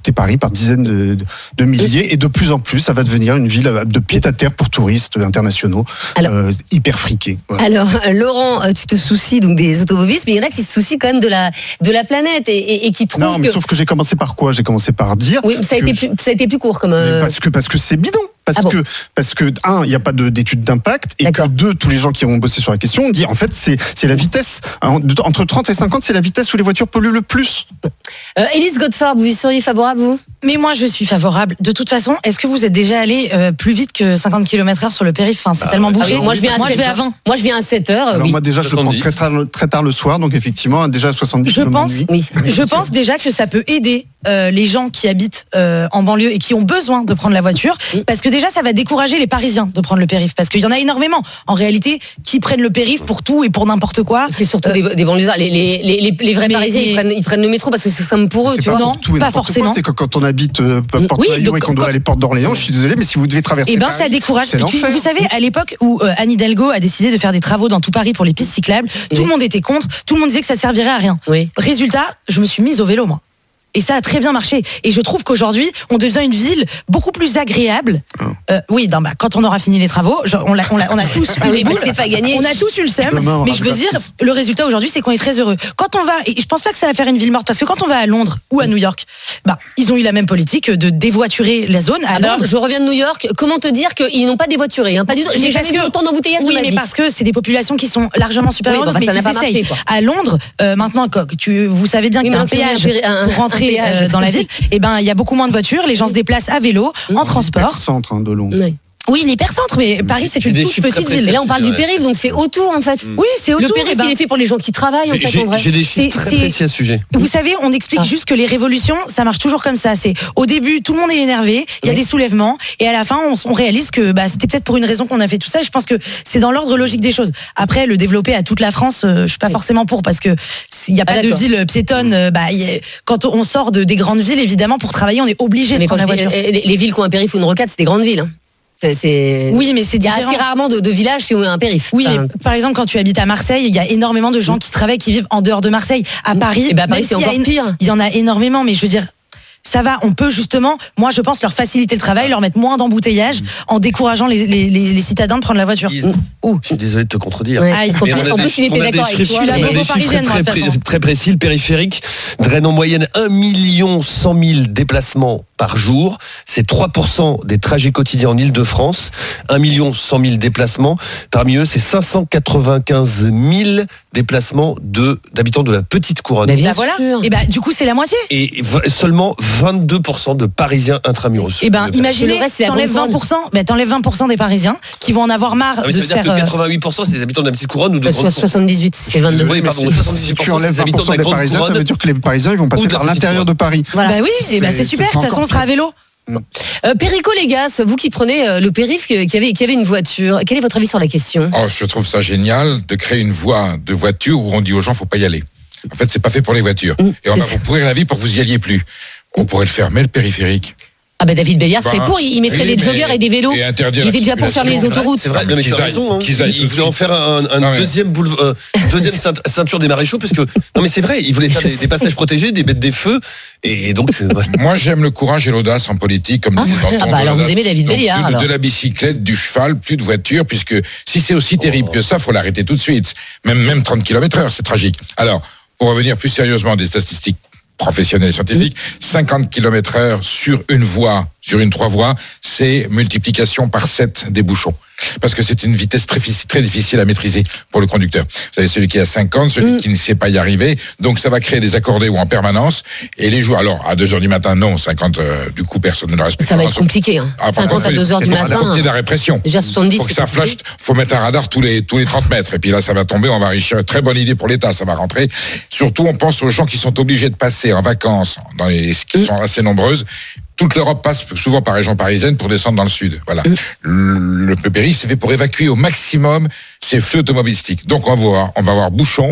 quitter Paris par dizaines de, de, de milliers, et de plus en plus, ça va devenir une ville de pied-à-terre pour touristes internationaux, alors, euh, hyper friqués. Voilà. Alors, Laurent, tu te soucies donc des automobilistes, mais il y en a qui se soucient quand même de la, de la planète et, et, et qui trouvent non, mais que... sauf que j'ai commencé par quoi ? J'ai commencé par dire... Oui, ça a, été plus, ça a été plus court comme... Euh... Parce que, parce que c'est bidon. Parce, ah bon. que, parce que, un, il n'y a pas de, d'études d'impact, et D'accord. que deux, tous les gens qui ont bossé sur la question ont dit, en fait, c'est, c'est la vitesse. Entre trente et cinquante, c'est la vitesse où les voitures polluent le plus. Euh, Élise Godefroy, vous y seriez favorable, vous ? Mais moi, je suis favorable. De toute façon, est-ce que vous êtes déjà allé euh, plus vite que cinquante kilomètres heure sur le périph'? Enfin, c'est ah, tellement bouché. Ah oui, moi, je viens à, moi, je vais à vingt. Moi, je viens à sept heures. Alors, oui. moi, déjà, je le prends très tard, très tard le soir, donc effectivement, déjà à soixante-dix je pense, oui. Je pense déjà que ça peut aider euh, les gens qui habitent euh, en banlieue et qui ont besoin de prendre la voiture, oui. parce que déjà, ça va décourager les Parisiens de prendre le périph', parce qu'il y en a énormément, en réalité, qui prennent le périph' pour tout et pour n'importe quoi. C'est surtout euh, des, des banlieusards. Les, les, les, les vrais mais, Parisiens, mais... ils, prennent, ils prennent le métro parce que c'est simple pour eux, tu pas vois. Non, tout pas forcément. Quoi. C'est que quand on habite euh, Porte oui, Maillot et qu'on doit aller Porte d'Orléans, je suis désolé, mais si vous devez traverser eh ben, Paris, ça décourage. Tu, vous savez, à l'époque où euh, Anne Hidalgo a décidé de faire des travaux dans tout Paris pour les pistes cyclables, oui. tout le monde était contre, tout le monde disait que ça servirait à rien. Oui. Résultat, je me suis mise au vélo, moi. Et ça a très bien marché. Et je trouve qu'aujourd'hui, on devient une ville beaucoup plus agréable. Oh. Euh, oui, non, bah, quand on aura fini les travaux, genre, on, l'a, on, l'a, on a tous eu les boules. C'est pas gagné. On a tous eu le seum. Demain, mais je veux dire, le résultat aujourd'hui, c'est qu'on est très heureux. Quand on va, et je pense pas que ça va faire une ville morte, parce que quand on va à Londres ou à New York, bah, ils ont eu la même politique de dévoiturer la zone. À Alors, Londres. je reviens de New York. Comment te dire qu'ils n'ont pas dévoituré, hein, pas du tout. J'ai jamais vu autant d'embouteillages de ma vie. Oui, mais parce que c'est des populations qui sont largement supérieures. Oui, bon, bah, ça n'a pas marché, quoi. À Londres, euh, maintenant, tu, vous savez bien qu'il y a un péage pour rentrer dans la ville. Eh ben, il y a beaucoup moins de voitures, les gens se déplacent à vélo, mmh. en transport. Centre hein, de Londres. Oui. Oui, l'hypercentre, mais Paris, c'est une toute petite ville. Et là, on parle du périph', donc c'est autour, en fait. Oui, c'est autour. Le périph', ben... il est fait pour les gens qui travaillent, en fait, j'ai, en vrai. J'ai des chiffres très précis à ce sujet. Vous savez, on explique ah. juste que les révolutions, ça marche toujours comme ça. C'est au début, tout le monde est énervé, il y a oui. des soulèvements, et à la fin, on, on réalise que bah, c'était peut-être pour une raison qu'on a fait tout ça. Et je pense que c'est dans l'ordre logique des choses. Après, le développer à toute la France, euh, je suis pas oui. forcément pour, parce que s'il n'y a pas ah, de ville piétonne, euh, bah, y a, quand on sort de, des grandes villes, évidemment, pour travailler, on est obligé de prendre la voiture. Les, les villes qui ont un périph' ou une rocade, c'est des grandes villes. Hein. C'est, c'est... Oui, mais c'est différent. Il y a assez rarement de, de villages qui ont un périph'. Oui, mais par exemple, quand tu habites à Marseille, il y a énormément de gens qui travaillent, qui vivent en dehors de Marseille. À Paris, et ben à Paris c'est encore pire. Il y en a énormément, mais je veux dire, ça va, on peut justement, moi je pense, leur faciliter le travail, leur mettre moins d'embouteillage en décourageant les, les, les, les citadins de prendre la voiture. Ouh. Je suis désolé de te contredire. Ouais, ah, ils sont très... En plus, il était d'accord avec toi. Je suis la on a des chiffres très, très, très précis. Le périphérique draine en moyenne un million cent mille déplacements par jour. C'est trois pour cent des trajets quotidiens en Ile-de-France. un million cent mille déplacements. Parmi eux, c'est cinq cent quatre-vingt-quinze mille déplacements de, d'habitants de la petite couronne. Bah, bien voilà. Et bah, du coup, c'est la moitié. Et v- seulement vingt-deux pour cent de Parisiens intramuros. Et ben, imaginez, t'enlèves vingt pour cent, bah, t'enlèves vingt pour cent des Parisiens qui vont en avoir marre ah, de se faire. Ça veut dire que quatre-vingt-huit pour cent c'est des habitants de la petite couronne ou de grande soixante-dix-huit, c'est vingt-deux. Oui, pardon, soixante-dix pour cent c'est des habitants de la grande Parisiens, ça veut dire que les Parisiens ils vont passer par l'intérieur de Paris. Voilà. Bah oui, et bah c'est super. De toute façon, on sera à vélo. Euh, Perico Légas, vous qui prenez euh, le périph', qui avait, qui avait une voiture, quel est votre avis sur la question ? Oh, je trouve ça génial de créer une voie de voiture où on dit aux gens faut pas y aller. En fait, c'est pas fait pour les voitures. Mmh, et on va vous pourrir la vie pour que vous y alliez plus. On pourrait le fermer, le périphérique. Ah ben David Béliard serait bah, pour, il mettrait oui, des joggers et des vélos. Et il était déjà pour fermer les autoroutes. C'est vrai, mais ils raison. Il voulait en faire un, un non, deuxième, bouleve, euh, deuxième ceinture des maréchaux, parce que non mais c'est vrai, il voulait faire des, des passages protégés, des bêtes des feux, et donc. Voilà. Moi j'aime le courage et l'audace en politique, comme ah, disait ah bah alors vous aimez David Béliard. De, de la bicyclette, du cheval, plus de voiture, puisque si c'est aussi terrible oh. que ça, faut l'arrêter tout de suite. Même même trente kilomètres heure, c'est tragique. Alors pour revenir plus sérieusement des statistiques professionnels et scientifiques, cinquante kilomètres heure sur une voie, sur une trois voies, c'est multiplication par sept des bouchons. Parce que c'est une vitesse très, très difficile à maîtriser pour le conducteur. Vous savez, celui qui a cinquante, celui mmh. qui ne sait pas y arriver. Donc, ça va créer des accordéons en permanence. Et les jours, alors, à deux heures du matin, non, cinquante, euh, du coup, personne ne le respecte. Ça va être compliqué, hein. Ah, cinquante à deux heures du matin. Il faut de la répression. Déjà soixante-dix. Faut que ça flash, faut mettre un radar tous les, tous les trente mètres. Et puis là, ça va tomber, on va enrichir. Très bonne idée pour l'État, ça va rentrer. Surtout, on pense aux gens qui sont obligés de passer en vacances, dans les, qui mmh. sont assez nombreuses. Toute l'Europe passe souvent par région parisienne pour descendre dans le sud. Voilà. Mmh. Le, le périph', c'est fait pour évacuer au maximum ces flux automobilistiques. Donc on va voir, on va avoir bouchons,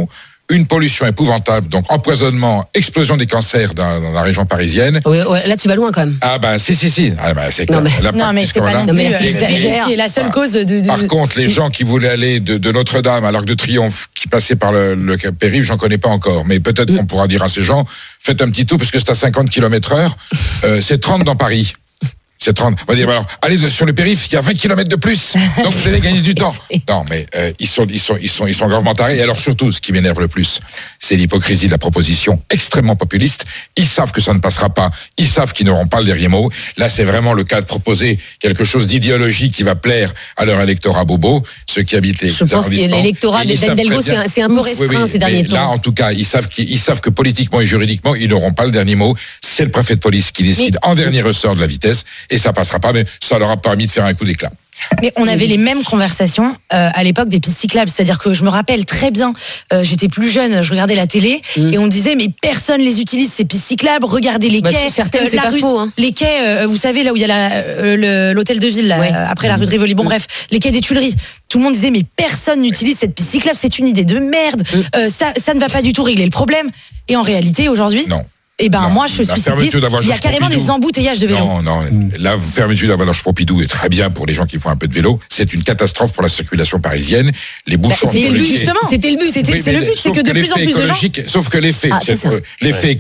une pollution épouvantable, donc empoisonnement, explosion des cancers dans, dans la région parisienne. Oui, ouais, là tu vas loin quand même. Ah ben si si si. Ah, ben, c'est non, mais, non, mais c'est pas non plus. Mais c'est la seule cause de, de. Par contre, les gens qui voulaient aller de, de Notre-Dame à l'Arc de Triomphe, qui passaient par le, le périph', j'en connais pas encore. Mais peut-être mmh. qu'on pourra dire à ces gens, faites un petit tour parce que c'est à cinquante kilomètres heure. Euh, c'est trente dans Paris. C'est trente. On va dire, alors, allez sur le périph', il y a vingt kilomètres de plus. Donc vous allez gagner du temps. Non, mais euh, ils sont, ils sont, ils sont, ils sont gravement tarés. Et alors surtout, ce qui m'énerve le plus, c'est l'hypocrisie de la proposition extrêmement populiste. Ils savent que ça ne passera pas. Ils savent qu'ils n'auront pas le dernier mot. Là, c'est vraiment le cas de proposer quelque chose d'idéologique qui va plaire à leur électorat bobo, ceux qui habitent les. Je pense que l'électorat d'Hidalgo, c'est un, c'est un peu restreint oui, oui, ces derniers temps. Là, en tout cas, ils savent qu'ils, ils savent que politiquement et juridiquement, ils n'auront pas le dernier mot. C'est le préfet de police qui décide mais... en dernier ressort de la vitesse. Et ça passera pas, mais ça leur a permis de faire un coup d'éclat. Mais on avait les mêmes conversations euh, à l'époque des pistes cyclables. C'est-à-dire que je me rappelle très bien, euh, j'étais plus jeune, je regardais la télé mmh. et on disait mais personne les utilise ces pistes cyclables. Regardez les bah, quais, certaines, euh, c'est pas rue, faux, hein. les quais. Euh, vous savez là où il y a la, euh, le, l'hôtel de ville là, ouais. après la rue de Rivoli. Bon mmh. bref, les quais des Tuileries. Tout le monde disait mais personne n'utilise cette piste cyclable. C'est une idée de merde. Mmh. Euh, ça, ça ne va pas du tout régler le problème. Et en réalité aujourd'hui. Non. Eh ben non, moi je suis cycliste. Il y a carrément Pompidou. Des embouteillages de vélo. Non, non. Mmh. La fermeture de la Georges Pompidou est très bien pour les gens qui font un peu de vélo. C'est une catastrophe pour la circulation parisienne. Les bouchons. Bah, c'était le but, justement. C'était le but. C'était, oui, c'est le but, c'est que de plus en plus de gens. Sauf que l'effet, ah, c'est, l'effet